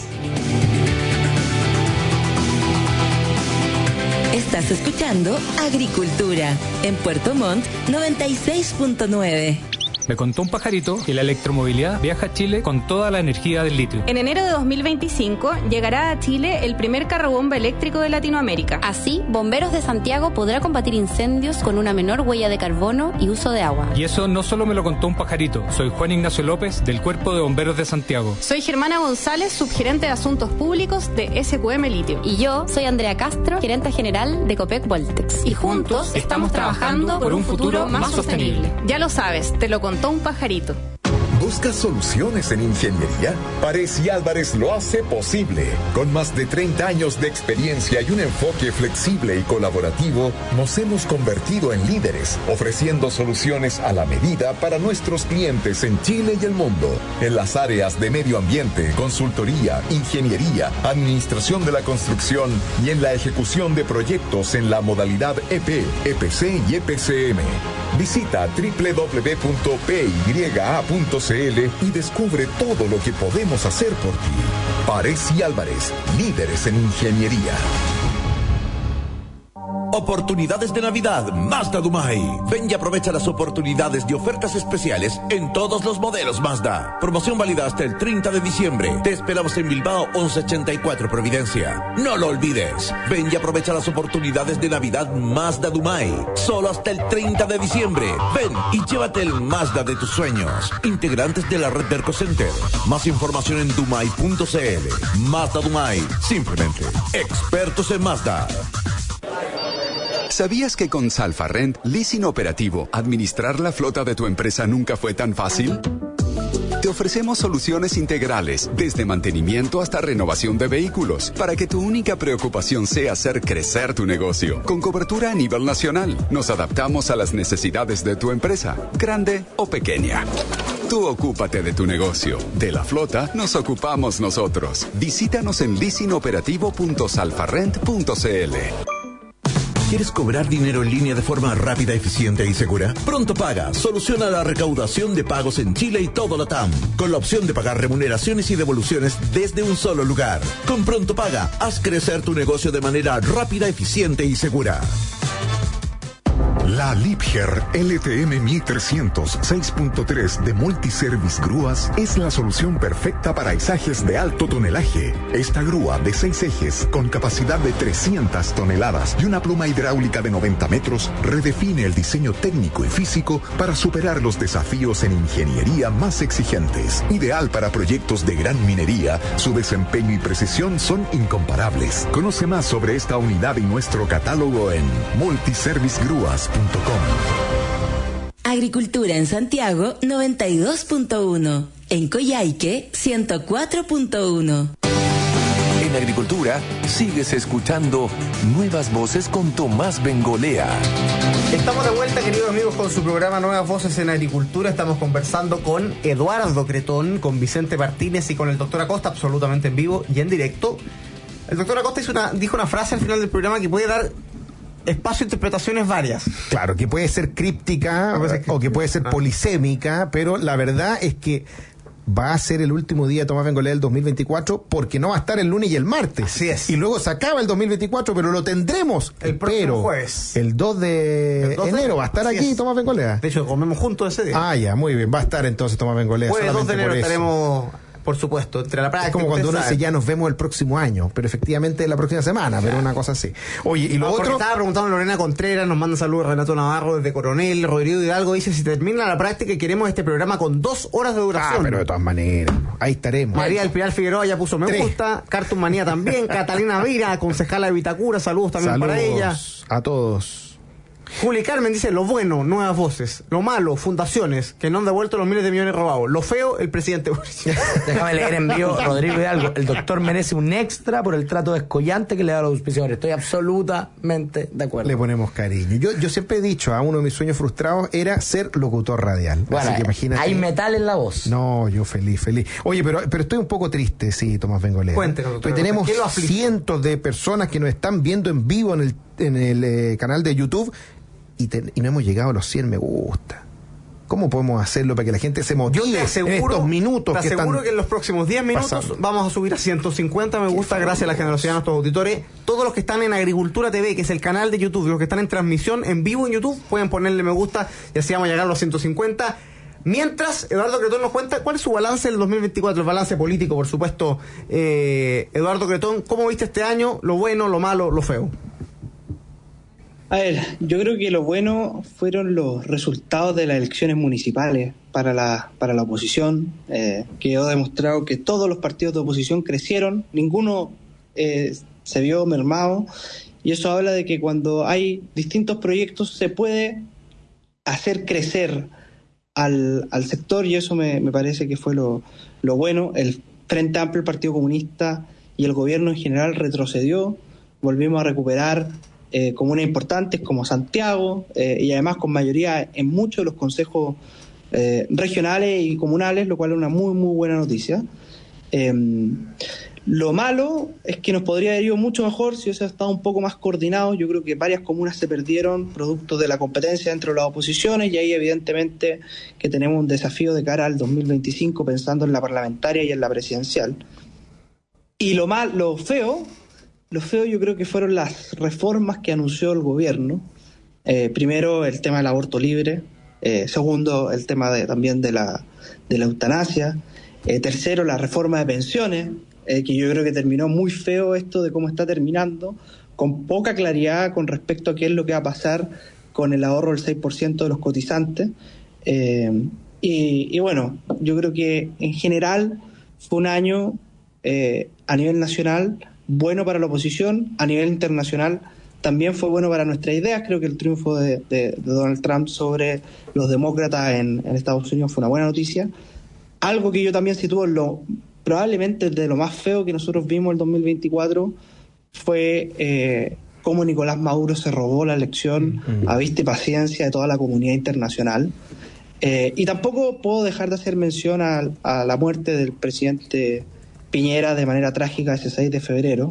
Speaker 6: Estás escuchando Agricultura en Puerto Montt noventa y seis punto nueve.
Speaker 11: Me contó un pajarito que la electromovilidad viaja a Chile con toda la energía del litio.
Speaker 12: En enero de dos mil veinticinco llegará a Chile el primer carrobomba eléctrico de Latinoamérica.
Speaker 13: Así, Bomberos de Santiago podrá combatir incendios con una menor huella de carbono y uso de agua.
Speaker 11: Y eso no solo me lo contó un pajarito. Soy Juan Ignacio López, del Cuerpo de Bomberos de Santiago.
Speaker 12: Soy Germana González, subgerente de Asuntos Públicos de S Q M Litio.
Speaker 13: Y yo soy Andrea Castro, gerente general de Copec Voltex.
Speaker 12: Y juntos estamos trabajando por un futuro más sostenible. Ya lo sabes, te lo contó un pajarito.
Speaker 14: ¿Buscas soluciones en ingeniería? Párez y Álvarez lo hace posible. Con más de treinta años de experiencia y un enfoque flexible y colaborativo, nos hemos convertido en líderes, ofreciendo soluciones a la medida para nuestros clientes en Chile y el mundo. En las áreas de medio ambiente, consultoría, ingeniería, administración de la construcción y en la ejecución de proyectos en la modalidad E P, E P C y E P C M. Visita doble u doble u doble u punto p y a punto c l y descubre todo lo que podemos hacer por ti. Párez y Álvarez, líderes en ingeniería.
Speaker 10: Oportunidades de Navidad Mazda Dumay. Ven y aprovecha las oportunidades de ofertas especiales en todos los modelos Mazda. Promoción válida hasta el treinta de diciembre. Te esperamos en Bilbao once ochenta y cuatro Providencia. No lo olvides. Ven y aprovecha las oportunidades de Navidad Mazda Dumay. Solo hasta el treinta de diciembre. Ven y llévate el Mazda de tus sueños. Integrantes de la red Derco Center. Más información en dumay punto c l. Mazda Dumay. Simplemente expertos en Mazda.
Speaker 15: ¿Sabías que con Salfarrent, leasing operativo, administrar la flota de tu empresa nunca fue tan fácil? Te ofrecemos soluciones integrales, desde mantenimiento hasta renovación de vehículos, para que tu única preocupación sea hacer crecer tu negocio, con cobertura a nivel nacional. Nos adaptamos a las necesidades de tu empresa, grande o pequeña. Tú ocúpate de tu negocio. De la flota nos ocupamos nosotros. Visítanos en leasing operativo punto salfarrent punto c l.
Speaker 10: ¿Quieres cobrar dinero en línea de forma rápida, eficiente y segura? Pronto Paga soluciona la recaudación de pagos en Chile y todo Latam, con la opción de pagar remuneraciones y devoluciones desde un solo lugar. Con Pronto Paga, haz crecer tu negocio de manera rápida, eficiente y segura.
Speaker 14: La Liebherr L T M mil trescientos seis punto tres de Multiservice Grúas es la solución perfecta para izajes de alto tonelaje. Esta grúa de seis ejes con capacidad de trescientas toneladas y una pluma hidráulica de noventa metros redefine el diseño técnico y físico para superar los desafíos en ingeniería más exigentes. Ideal para proyectos de gran minería, su desempeño y precisión son incomparables. Conoce más sobre esta unidad y nuestro catálogo en multiservice grúas punto com.
Speaker 6: Agricultura en Santiago noventa y dos punto uno. En Coyhaique ciento cuatro punto uno.
Speaker 1: En Agricultura sigues escuchando Nuevas Voces con Tomás Bengolea.
Speaker 2: Estamos de vuelta, queridos amigos, con su programa Nuevas Voces en Agricultura. Estamos conversando con Eduardo Cretón, con Vicente Martínez y con el doctor Acosta, absolutamente en vivo y en directo. El doctor Acosta hizo una, dijo una frase al final del programa que puede dar espacio a interpretaciones varias.
Speaker 3: Claro, que puede ser críptica
Speaker 2: No, pues es que-
Speaker 3: o que puede ser
Speaker 2: Ah.
Speaker 3: polisémica, pero la verdad es que va a ser el último día de Tomás Bengolea del dos mil veinticuatro porque no va a estar el lunes y el martes.
Speaker 2: Así es.
Speaker 3: Y luego se acaba el dos mil veinticuatro, pero lo tendremos
Speaker 2: El próximo
Speaker 3: pero
Speaker 2: jueves.
Speaker 3: El dos de
Speaker 2: El dos de
Speaker 3: enero va a estar
Speaker 2: así
Speaker 3: aquí
Speaker 2: es.
Speaker 3: Tomás Bengolea.
Speaker 2: De hecho, comemos juntos ese día.
Speaker 3: Ah, ya, muy bien. Va a estar entonces Tomás Bengolea.
Speaker 2: Jueves dos de
Speaker 3: solamente
Speaker 2: enero
Speaker 3: por eso.
Speaker 2: estaremos, por supuesto, entre la práctica.
Speaker 3: Es como cuando uno
Speaker 2: ustedes
Speaker 3: dice
Speaker 2: saben.
Speaker 3: ya nos vemos el próximo año, pero efectivamente la próxima semana, pero una cosa así. Oye, y lo
Speaker 2: No, porque
Speaker 3: otro...
Speaker 2: estaba preguntando Lorena Contreras, nos manda saludos Renato Navarro desde Coronel, Rodrigo Hidalgo dice, si termina la práctica y queremos este programa con dos horas de
Speaker 3: Ah,
Speaker 2: duración.
Speaker 3: pero de todas maneras, ahí estaremos.
Speaker 2: María del Pilar Figueroa ya puso me
Speaker 3: Tres.
Speaker 2: gusta, Cartoon Manía también, Catalina Vira, concejala de Vitacura, saludos también
Speaker 3: Saludos
Speaker 2: para ella.
Speaker 3: a todos.
Speaker 2: Juli Carmen dice, lo bueno, nuevas voces, lo malo, fundaciones, que no han devuelto los miles de millones robados, lo feo, el presidente Boric.
Speaker 4: Déjame leer en vivo, Rodrigo Hidalgo. El doctor merece un extra por el trato descollante que le da a los auspiciadores. Estoy absolutamente de acuerdo.
Speaker 3: Le ponemos cariño. Yo, yo siempre he dicho, a uno de mis sueños frustrados era ser locutor radial.
Speaker 4: Bueno,
Speaker 3: Así que imagínate.
Speaker 4: hay metal en la voz.
Speaker 3: No, yo feliz, feliz. Oye, pero, pero estoy un poco triste, sí, Tomás Bengolea.
Speaker 2: Cuéntenos, doctor.
Speaker 3: Porque tenemos
Speaker 2: ¿Qué lo aflige?
Speaker 3: cientos de personas que nos están viendo en vivo en el, en el eh, canal de YouTube y, te- y no hemos llegado a los cien me gusta. ¿Cómo podemos hacerlo para que la gente se motive
Speaker 2: Yo te
Speaker 3: en
Speaker 2: aseguro,
Speaker 3: estos minutos
Speaker 2: te
Speaker 3: que están
Speaker 2: aseguro que en los próximos diez minutos
Speaker 3: pasando?
Speaker 2: vamos a subir a ciento cincuenta me gusta gracias a la generosidad de nuestros auditores. Todos los que están en Agricultura T V, que es el canal de YouTube, los que están en transmisión en vivo en YouTube, pueden ponerle me gusta y así vamos a llegar a los ciento cincuenta. Mientras, Eduardo Cretón nos cuenta cuál es su balance del dos mil veinticuatro, el balance político, por supuesto. Eh, Eduardo Cretón, ¿cómo viste este año? Lo bueno, lo malo, lo feo.
Speaker 5: A ver, yo creo que lo bueno fueron los resultados de las elecciones municipales para la, para la oposición. Eh, quedó demostrado que todos los partidos de oposición crecieron, ninguno eh, se vio mermado, y eso habla de que cuando hay distintos proyectos se puede hacer crecer al, al sector, y eso me, me parece que fue lo, lo bueno. El Frente Amplio, el Partido Comunista y el gobierno en general retrocedió, volvimos a recuperar eh, comunas importantes como Santiago, eh, y además con mayoría en muchos de los consejos eh, regionales y comunales, lo cual es una muy muy buena noticia. Eh, lo malo es que nos podría haber ido mucho mejor si hubiese estado un poco más coordinado. Yo creo que varias comunas se perdieron producto de la competencia entre las oposiciones, y ahí evidentemente que tenemos un desafío de cara al dos mil veinticinco pensando en la parlamentaria y en la presidencial. Y lo mal, lo feo, lo feo yo creo que fueron las reformas que anunció el gobierno. Eh, primero el tema del aborto libre, eh, segundo el tema de, también de la, de la eutanasia, eh, tercero la reforma de pensiones, eh, que yo creo que terminó muy feo esto de cómo está terminando, con poca claridad con respecto a qué es lo que va a pasar con el ahorro del seis por ciento de los cotizantes. Eh, y, y bueno, yo creo que en general fue un año eh, a nivel nacional bueno para la oposición, a nivel internacional también fue bueno para nuestras ideas. Creo que el triunfo de, de, de Donald Trump sobre los demócratas en, en Estados Unidos fue una buena noticia. Algo que yo también sitúo en lo probablemente de lo más feo que nosotros vimos el dos mil veinticuatro fue eh, cómo Nicolás Maduro se robó la elección mm. a vista y paciencia de toda la comunidad internacional. Eh, y tampoco puedo dejar de hacer mención a, a la muerte del presidente Piñera de manera trágica ese seis de febrero.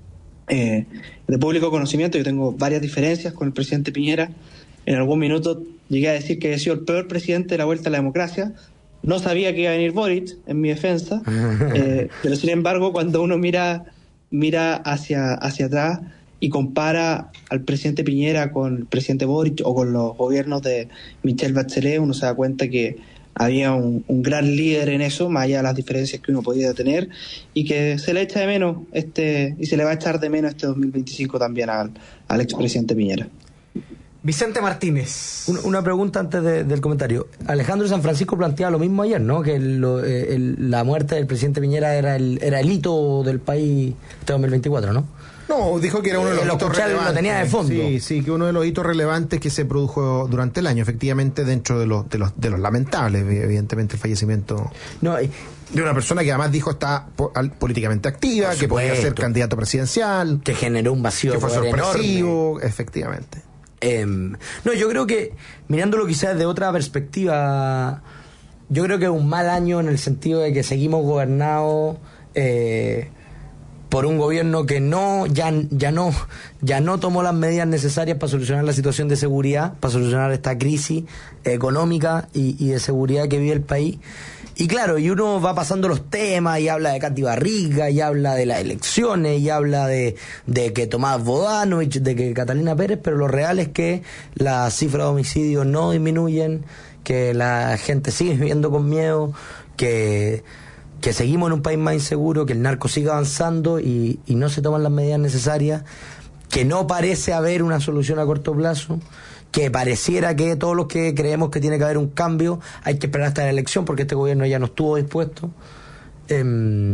Speaker 5: Eh, de público conocimiento, yo tengo varias diferencias con el presidente Piñera. En algún minuto llegué a decir que había sido el peor presidente de la vuelta a la democracia. No sabía que iba a venir Boric en mi defensa, eh, pero sin embargo cuando uno mira mira hacia, hacia atrás y compara al presidente Piñera con el presidente Boric o con los gobiernos de Michelle Bachelet, uno se da cuenta que había un, un gran líder en eso, más allá de las diferencias que uno podía tener, y que se le echa de menos este y se le va a echar de menos este dos mil veinticinco también al, al expresidente Piñera.
Speaker 2: Vicente Martínez.
Speaker 4: Una, una pregunta antes de, del comentario. Alejandro San Francisco planteaba lo mismo ayer, ¿no? Que lo, eh, el, la muerte del presidente Piñera era el, era el hito del país este dos mil veinticuatro, ¿no?
Speaker 3: No, dijo que era uno de los
Speaker 4: eh,
Speaker 3: hitos relevantes.
Speaker 4: Lo tenía de fondo.
Speaker 3: Sí, sí, que uno de los hitos relevantes que se produjo durante el año, efectivamente, dentro de los de los, de los lamentables, evidentemente, el fallecimiento no, y, de una persona que además dijo está po, al, políticamente activa, que supuesto, podía ser candidato presidencial,
Speaker 4: que generó un vacío,
Speaker 3: que fue sorpresivo,
Speaker 4: enorme.
Speaker 3: Efectivamente.
Speaker 4: Eh, no, yo creo que, mirándolo quizás de otra perspectiva, yo creo que es un mal año en el sentido de que seguimos gobernados eh, por un gobierno que no ya, ya no ya no tomó las medidas necesarias para solucionar la situación de seguridad, para solucionar esta crisis económica y, y de seguridad que vive el país. Y claro, y uno va pasando los temas y habla de Katy Barriga, y habla de las elecciones, y habla de, de que Tomás Bodanovich, de que Catalina Pérez, pero lo real es que las cifras de homicidios no disminuyen, que la gente sigue viviendo con miedo, que, que seguimos en un país más inseguro, que el narco sigue avanzando y, y no se toman las medidas necesarias, que no parece haber una solución a corto plazo, que pareciera que todos los que creemos que tiene que haber un cambio hay que esperar hasta la elección porque este gobierno ya no estuvo dispuesto. Eh,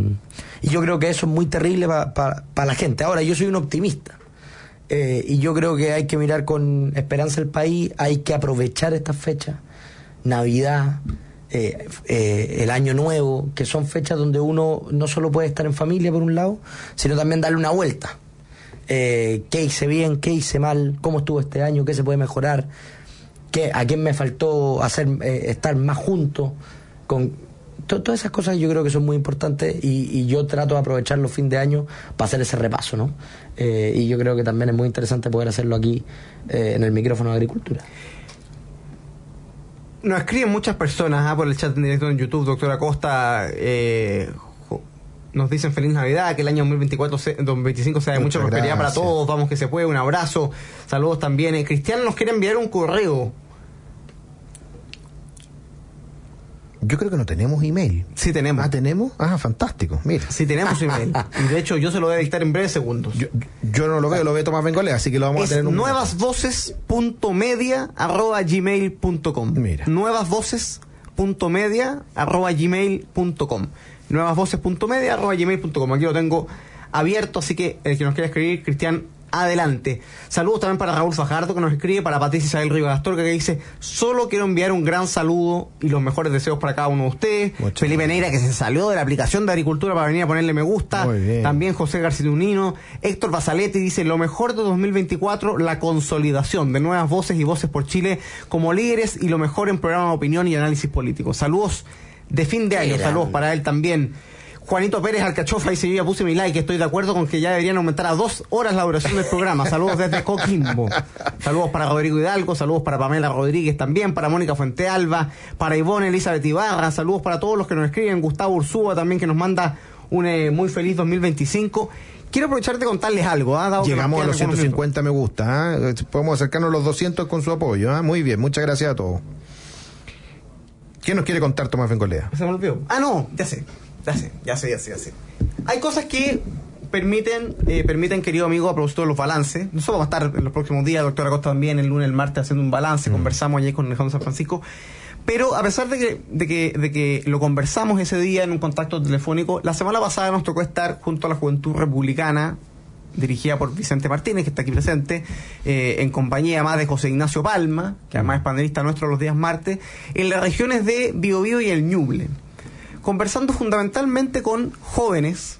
Speaker 4: y yo creo que eso es muy terrible para pa, pa la gente. Ahora, yo soy un optimista eh, y yo creo que hay que mirar con esperanza el país, hay que aprovechar estas fechas, Navidad, eh, eh, el Año Nuevo, que son fechas donde uno no solo puede estar en familia por un lado, sino también darle una vuelta. Eh, qué hice bien, qué hice mal, cómo estuvo este año, qué se puede mejorar, qué, a quién me faltó hacer eh, estar más juntos con to, todas esas cosas. Yo creo que son muy importantes y, y yo trato de aprovechar los fines de año para hacer ese repaso, ¿no? Eh, y yo creo que también es muy interesante poder hacerlo aquí eh, en el micrófono de Agricultura.
Speaker 2: Nos escriben muchas personas ¿eh? por el chat en directo en YouTube, doctora Costa. eh, Nos dicen feliz Navidad, que el año dos mil veinticuatro, dos mil veinticinco sea de mucha prosperidad para todos. Vamos que se puede, un abrazo, saludos también. eh, Cristian nos quiere enviar un correo.
Speaker 3: Yo creo que no tenemos email.
Speaker 2: Sí tenemos.
Speaker 3: Ah, ¿tenemos? Ah, fantástico, mira.
Speaker 2: Sí tenemos email. Y de hecho yo se lo voy a dictar en breves segundos.
Speaker 3: Yo, yo no lo veo, lo ve Tomás Bengolea, así que lo vamos
Speaker 2: es
Speaker 3: a tener un
Speaker 2: nuevasvoces.media arroba gmail punto com.
Speaker 3: Mira.
Speaker 2: nuevasvoces.media arroba gmail punto com. nuevasvoces.media arroba gmail punto com. Aquí lo tengo abierto, así que el que nos quiera escribir, Cristian adelante. Saludos también para Raúl Fajardo, que nos escribe, para Patricia Isabel Rivas Astorga, que dice: solo quiero enviar un gran saludo y los mejores deseos para cada uno de ustedes. Muchas Felipe gracias. Neira, que se salió de la aplicación de Agricultura para venir a ponerle me gusta. También José García-Unino. Héctor Basaletti dice: lo mejor de dos mil veinticuatro, la consolidación de nuevas voces y voces por Chile como líderes, y lo mejor en programas de opinión y análisis político. Saludos de fin de año. Saludos para él también. Juanito Pérez Alcachofa dice: yo ya puse mi like, estoy de acuerdo con que ya deberían aumentar a dos horas la duración del programa. Saludos desde Coquimbo. Saludos para Rodrigo Hidalgo, saludos para Pamela Rodríguez también, para Mónica Fuentealba, para Ivonne Elizabeth Ibarra, saludos para todos los que nos escriben, Gustavo Ursúa también, que nos manda un eh, muy feliz dos mil veinticinco. Quiero aprovechar de contarles algo. ¿eh?
Speaker 3: Llegamos a los ciento cincuenta me gusta. ¿eh? Podemos acercarnos a los doscientos con su apoyo. ¿eh? Muy bien, muchas gracias a todos. ¿Qué nos quiere contar Tomás Bengolea?
Speaker 2: Se me olvidó. Ah, no, ya sé. Ya sé, ya sé, ya sé, ya sé. Hay cosas que permiten, eh, permiten, querido amigo, a propósito de los balances. Nosotros vamos a estar en los próximos días, doctor Acosta también, el lunes, el martes, haciendo un balance. Mm. Conversamos allí con Alejandro San Francisco. Pero a pesar de que, de que, de que lo conversamos ese día en un contacto telefónico, la semana pasada nos tocó estar junto a la Juventud Republicana, dirigida por Vicente Martínez, que está aquí presente, eh, en compañía además de José Ignacio Palma, que además es panelista nuestro los días martes, en las regiones de Biobío y el Ñuble, conversando fundamentalmente con jóvenes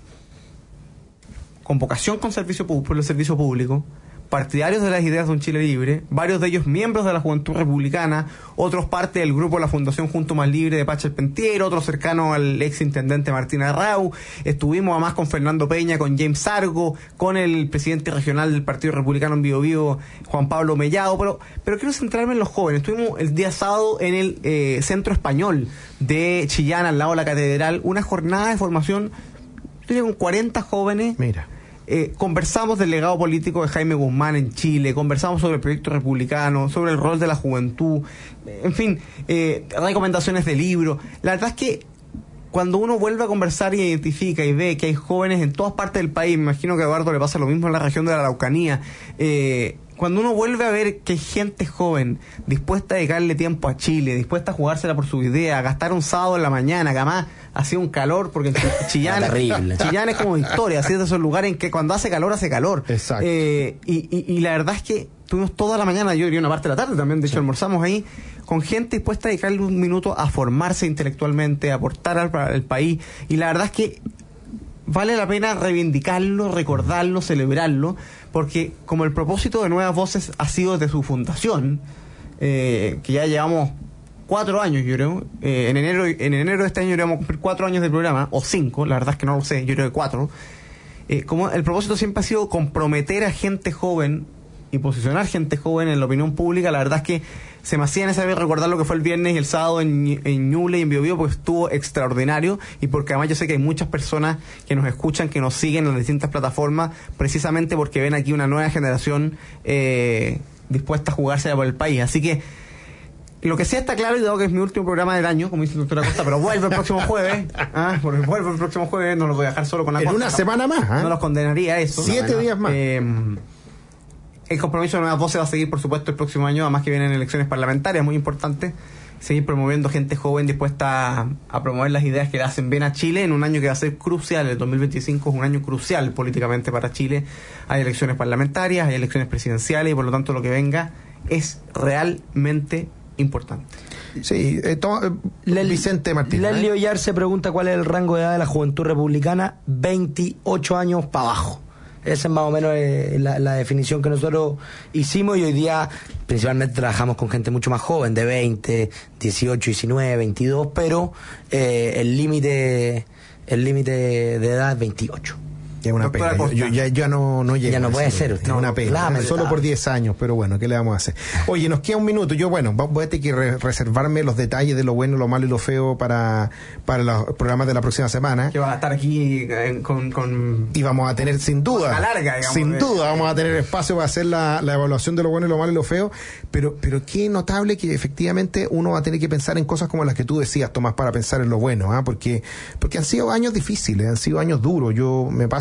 Speaker 2: con vocación con servicio por el servicio público, partidarios de las ideas de un Chile libre, varios de ellos miembros de la Juventud Republicana, otros parte del grupo de la Fundación Junto Más Libre de Pacha Pentier, otros cercanos al ex intendente Martín Arrau. Estuvimos además con Fernando Peña, con James Sargo, con el presidente regional del Partido Republicano en Biobío, Juan Pablo Mellado, pero, pero quiero centrarme en los jóvenes. Estuvimos el día sábado en el eh, Centro Español de Chillán, al lado de la Catedral, una jornada de formación con cuarenta jóvenes.
Speaker 3: Mira.
Speaker 2: Eh, conversamos del legado político de Jaime Guzmán en Chile, conversamos sobre el proyecto republicano, sobre el rol de la juventud, en fin, eh, recomendaciones de libros. La verdad es que cuando uno vuelve a conversar y identifica y ve que hay jóvenes en todas partes del país, me imagino que a Eduardo le pasa lo mismo en la región de la Araucanía, eh, cuando uno vuelve a ver que hay gente joven dispuesta a dedicarle tiempo a Chile, dispuesta a jugársela por su idea, a gastar un sábado en la mañana, que además hacía un calor, porque en Chillán, Chillán es como Victoria, así es de esos lugares en que cuando hace calor, hace calor.
Speaker 3: Exacto.
Speaker 2: Eh, y, y, y la verdad es que tuvimos toda la mañana, yo diría una parte de la tarde también, de hecho sí. Almorzamos ahí, con gente dispuesta a dedicarle un minuto a formarse intelectualmente, a aportar al, al país, y la verdad es que vale la pena reivindicarlo, recordarlo, celebrarlo, porque como el propósito de Nuevas Voces ha sido desde su fundación, eh, que ya llevamos cuatro años, yo creo, eh, en enero en enero de este año íbamos a cumplir cuatro años del programa, o cinco, la verdad es que no lo sé, yo creo que cuatro, eh, como el propósito siempre ha sido comprometer a gente joven y posicionar gente joven en la opinión pública, la verdad es que se me hacía necesario recordar lo que fue el viernes y el sábado en, en Ñuble y en Biobío, porque estuvo extraordinario, y porque además yo sé que hay muchas personas que nos escuchan, que nos siguen en las distintas plataformas, precisamente porque ven aquí una nueva generación eh, dispuesta a jugársela por el país. Así que lo que sí está claro, y dado que es mi último programa del año, como dice el doctor Acosta, pero vuelve el próximo jueves, ¿ah? Porque vuelve el próximo jueves, no los voy a dejar solo con la
Speaker 3: En una semana más, ¿eh?
Speaker 2: No los condenaría a eso.
Speaker 3: Siete
Speaker 2: no,
Speaker 3: días más.
Speaker 2: Eh, El compromiso de Nuevas Voces va a seguir, por supuesto, el próximo año, además que vienen elecciones parlamentarias, muy importante, seguir promoviendo gente joven dispuesta a, a promover las ideas que le hacen bien a Chile en un año que va a ser crucial. El dos mil veinticinco es un año crucial políticamente para Chile. Hay elecciones parlamentarias, hay elecciones presidenciales, y por lo tanto lo que venga es realmente importante.
Speaker 3: Sí, eh, toma, eh, Vicente Martínez.
Speaker 4: Leslie Ollar se pregunta cuál es el rango de edad de la Juventud Republicana: veintiocho años para abajo. Esa es más o menos eh, la, la definición que nosotros hicimos, y hoy día principalmente trabajamos con gente mucho más joven, de veinte, dieciocho, diecinueve, veintidós, pero eh, el límite el límite de edad es veintiocho.
Speaker 3: Es una pena. Yo, yo ya, ya no, no llego.
Speaker 4: Ya no puede ser usted.
Speaker 3: Es una pena. Claro, solo por diez años, pero bueno, ¿qué le vamos a hacer? Oye, nos queda un minuto. Yo, bueno, voy a tener que re reservarme los detalles de lo bueno, lo malo y lo feo para, para los programas de la próxima semana.
Speaker 2: Que va a estar aquí eh, con, con...
Speaker 3: Y vamos a tener, sin duda,
Speaker 2: larga, digamos,
Speaker 3: sin
Speaker 2: de...
Speaker 3: duda, vamos a tener espacio para hacer la, la evaluación de lo bueno, lo malo y lo feo. Pero, pero qué notable que efectivamente uno va a tener que pensar en cosas como las que tú decías, Tomás, para pensar en lo bueno, ¿eh? porque, porque han sido años difíciles, han sido años duros. Yo me pasa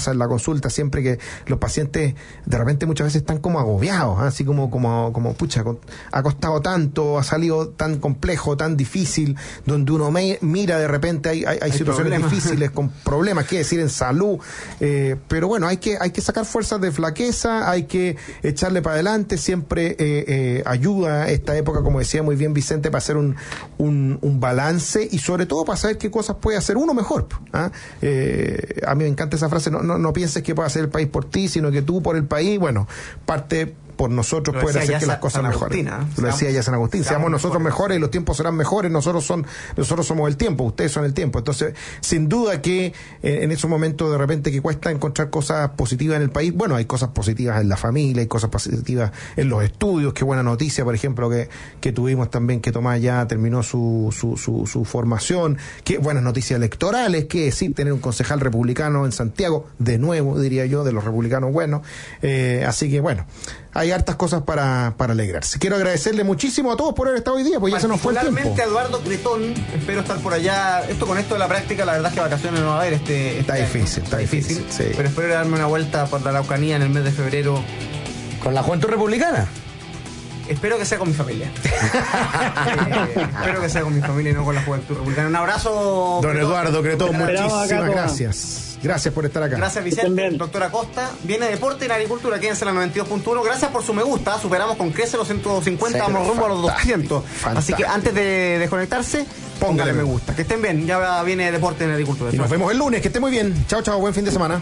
Speaker 3: pasa en la consulta siempre que los pacientes de repente muchas veces están como agobiados, ¿eh? Así como, como, como, pucha, ha costado tanto, ha salido tan complejo, tan difícil, donde uno me, mira de repente hay, hay, hay situaciones problemas. difíciles, con problemas, qué decir, en salud, eh, pero bueno, hay que, hay que sacar fuerzas de flaqueza, hay que echarle para adelante, siempre eh, eh, ayuda esta época, como decía muy bien Vicente, para hacer un, un, un balance y sobre todo para saber qué cosas puede hacer uno mejor. ¿Ah? Eh, a mí me encanta esa frase, no, no, no pienses que puede hacer el país por ti, sino que tú por el país, bueno, parte por nosotros
Speaker 2: lo
Speaker 3: puede hacer que
Speaker 2: San,
Speaker 3: las cosas mejoren. ¿eh? Lo decía ya San Agustín, seamos, seamos nosotros mejores. mejores y los tiempos serán mejores, nosotros son nosotros somos el tiempo, ustedes son el tiempo. Entonces, sin duda que eh, en esos momentos de repente que cuesta encontrar cosas positivas en el país, bueno, hay cosas positivas en la familia, hay cosas positivas en los estudios, qué buena noticia, por ejemplo, que, que tuvimos también que Tomás ya terminó su, su, su, su formación, qué buenas noticias electorales, qué decir, tener un concejal republicano en Santiago, de nuevo, diría yo, de los republicanos buenos, eh, así que bueno, hay hartas cosas para, para alegrarse. Quiero agradecerle muchísimo a todos por haber estado hoy día, pues ya se nos fue el tiempo.
Speaker 2: Particularmente a Eduardo Cretón, espero estar por allá. Esto con esto de la práctica, la verdad es que vacaciones no va a haber. Este,
Speaker 3: está
Speaker 2: este
Speaker 3: difícil, está difícil. difícil sí.
Speaker 2: Pero espero darme una vuelta por la Araucanía en el mes de febrero.
Speaker 4: ¿Con la Juventud Republicana?
Speaker 2: Espero que sea con mi familia. eh, espero que sea con mi familia y no con la Juventud Republicana. Un abrazo.
Speaker 3: Don
Speaker 2: Cretón.
Speaker 3: Eduardo Cretón, muchísimas
Speaker 5: acá,
Speaker 3: gracias. Gracias por estar acá.
Speaker 2: Gracias, Vicente. Doctora Costa. Viene Deporte y Agricultura. Quédense en la noventa y dos punto uno. Gracias por su me gusta. Superamos con crece los ciento cincuenta. Sí, vamos rumbo a los doscientos. Fantástico. Así que antes de desconectarse, póngale me gusta. Que estén bien. Ya viene Deporte y Agricultura.
Speaker 3: Y nos vemos el lunes. Que estén muy bien. Chao, chao. Buen fin de semana.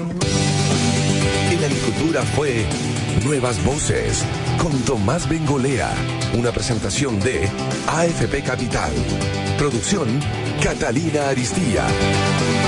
Speaker 1: En Agricultura fue Nuevas Voces con Tomás Bengolea. Una presentación de A F P Capital. Producción Catalina Aristía.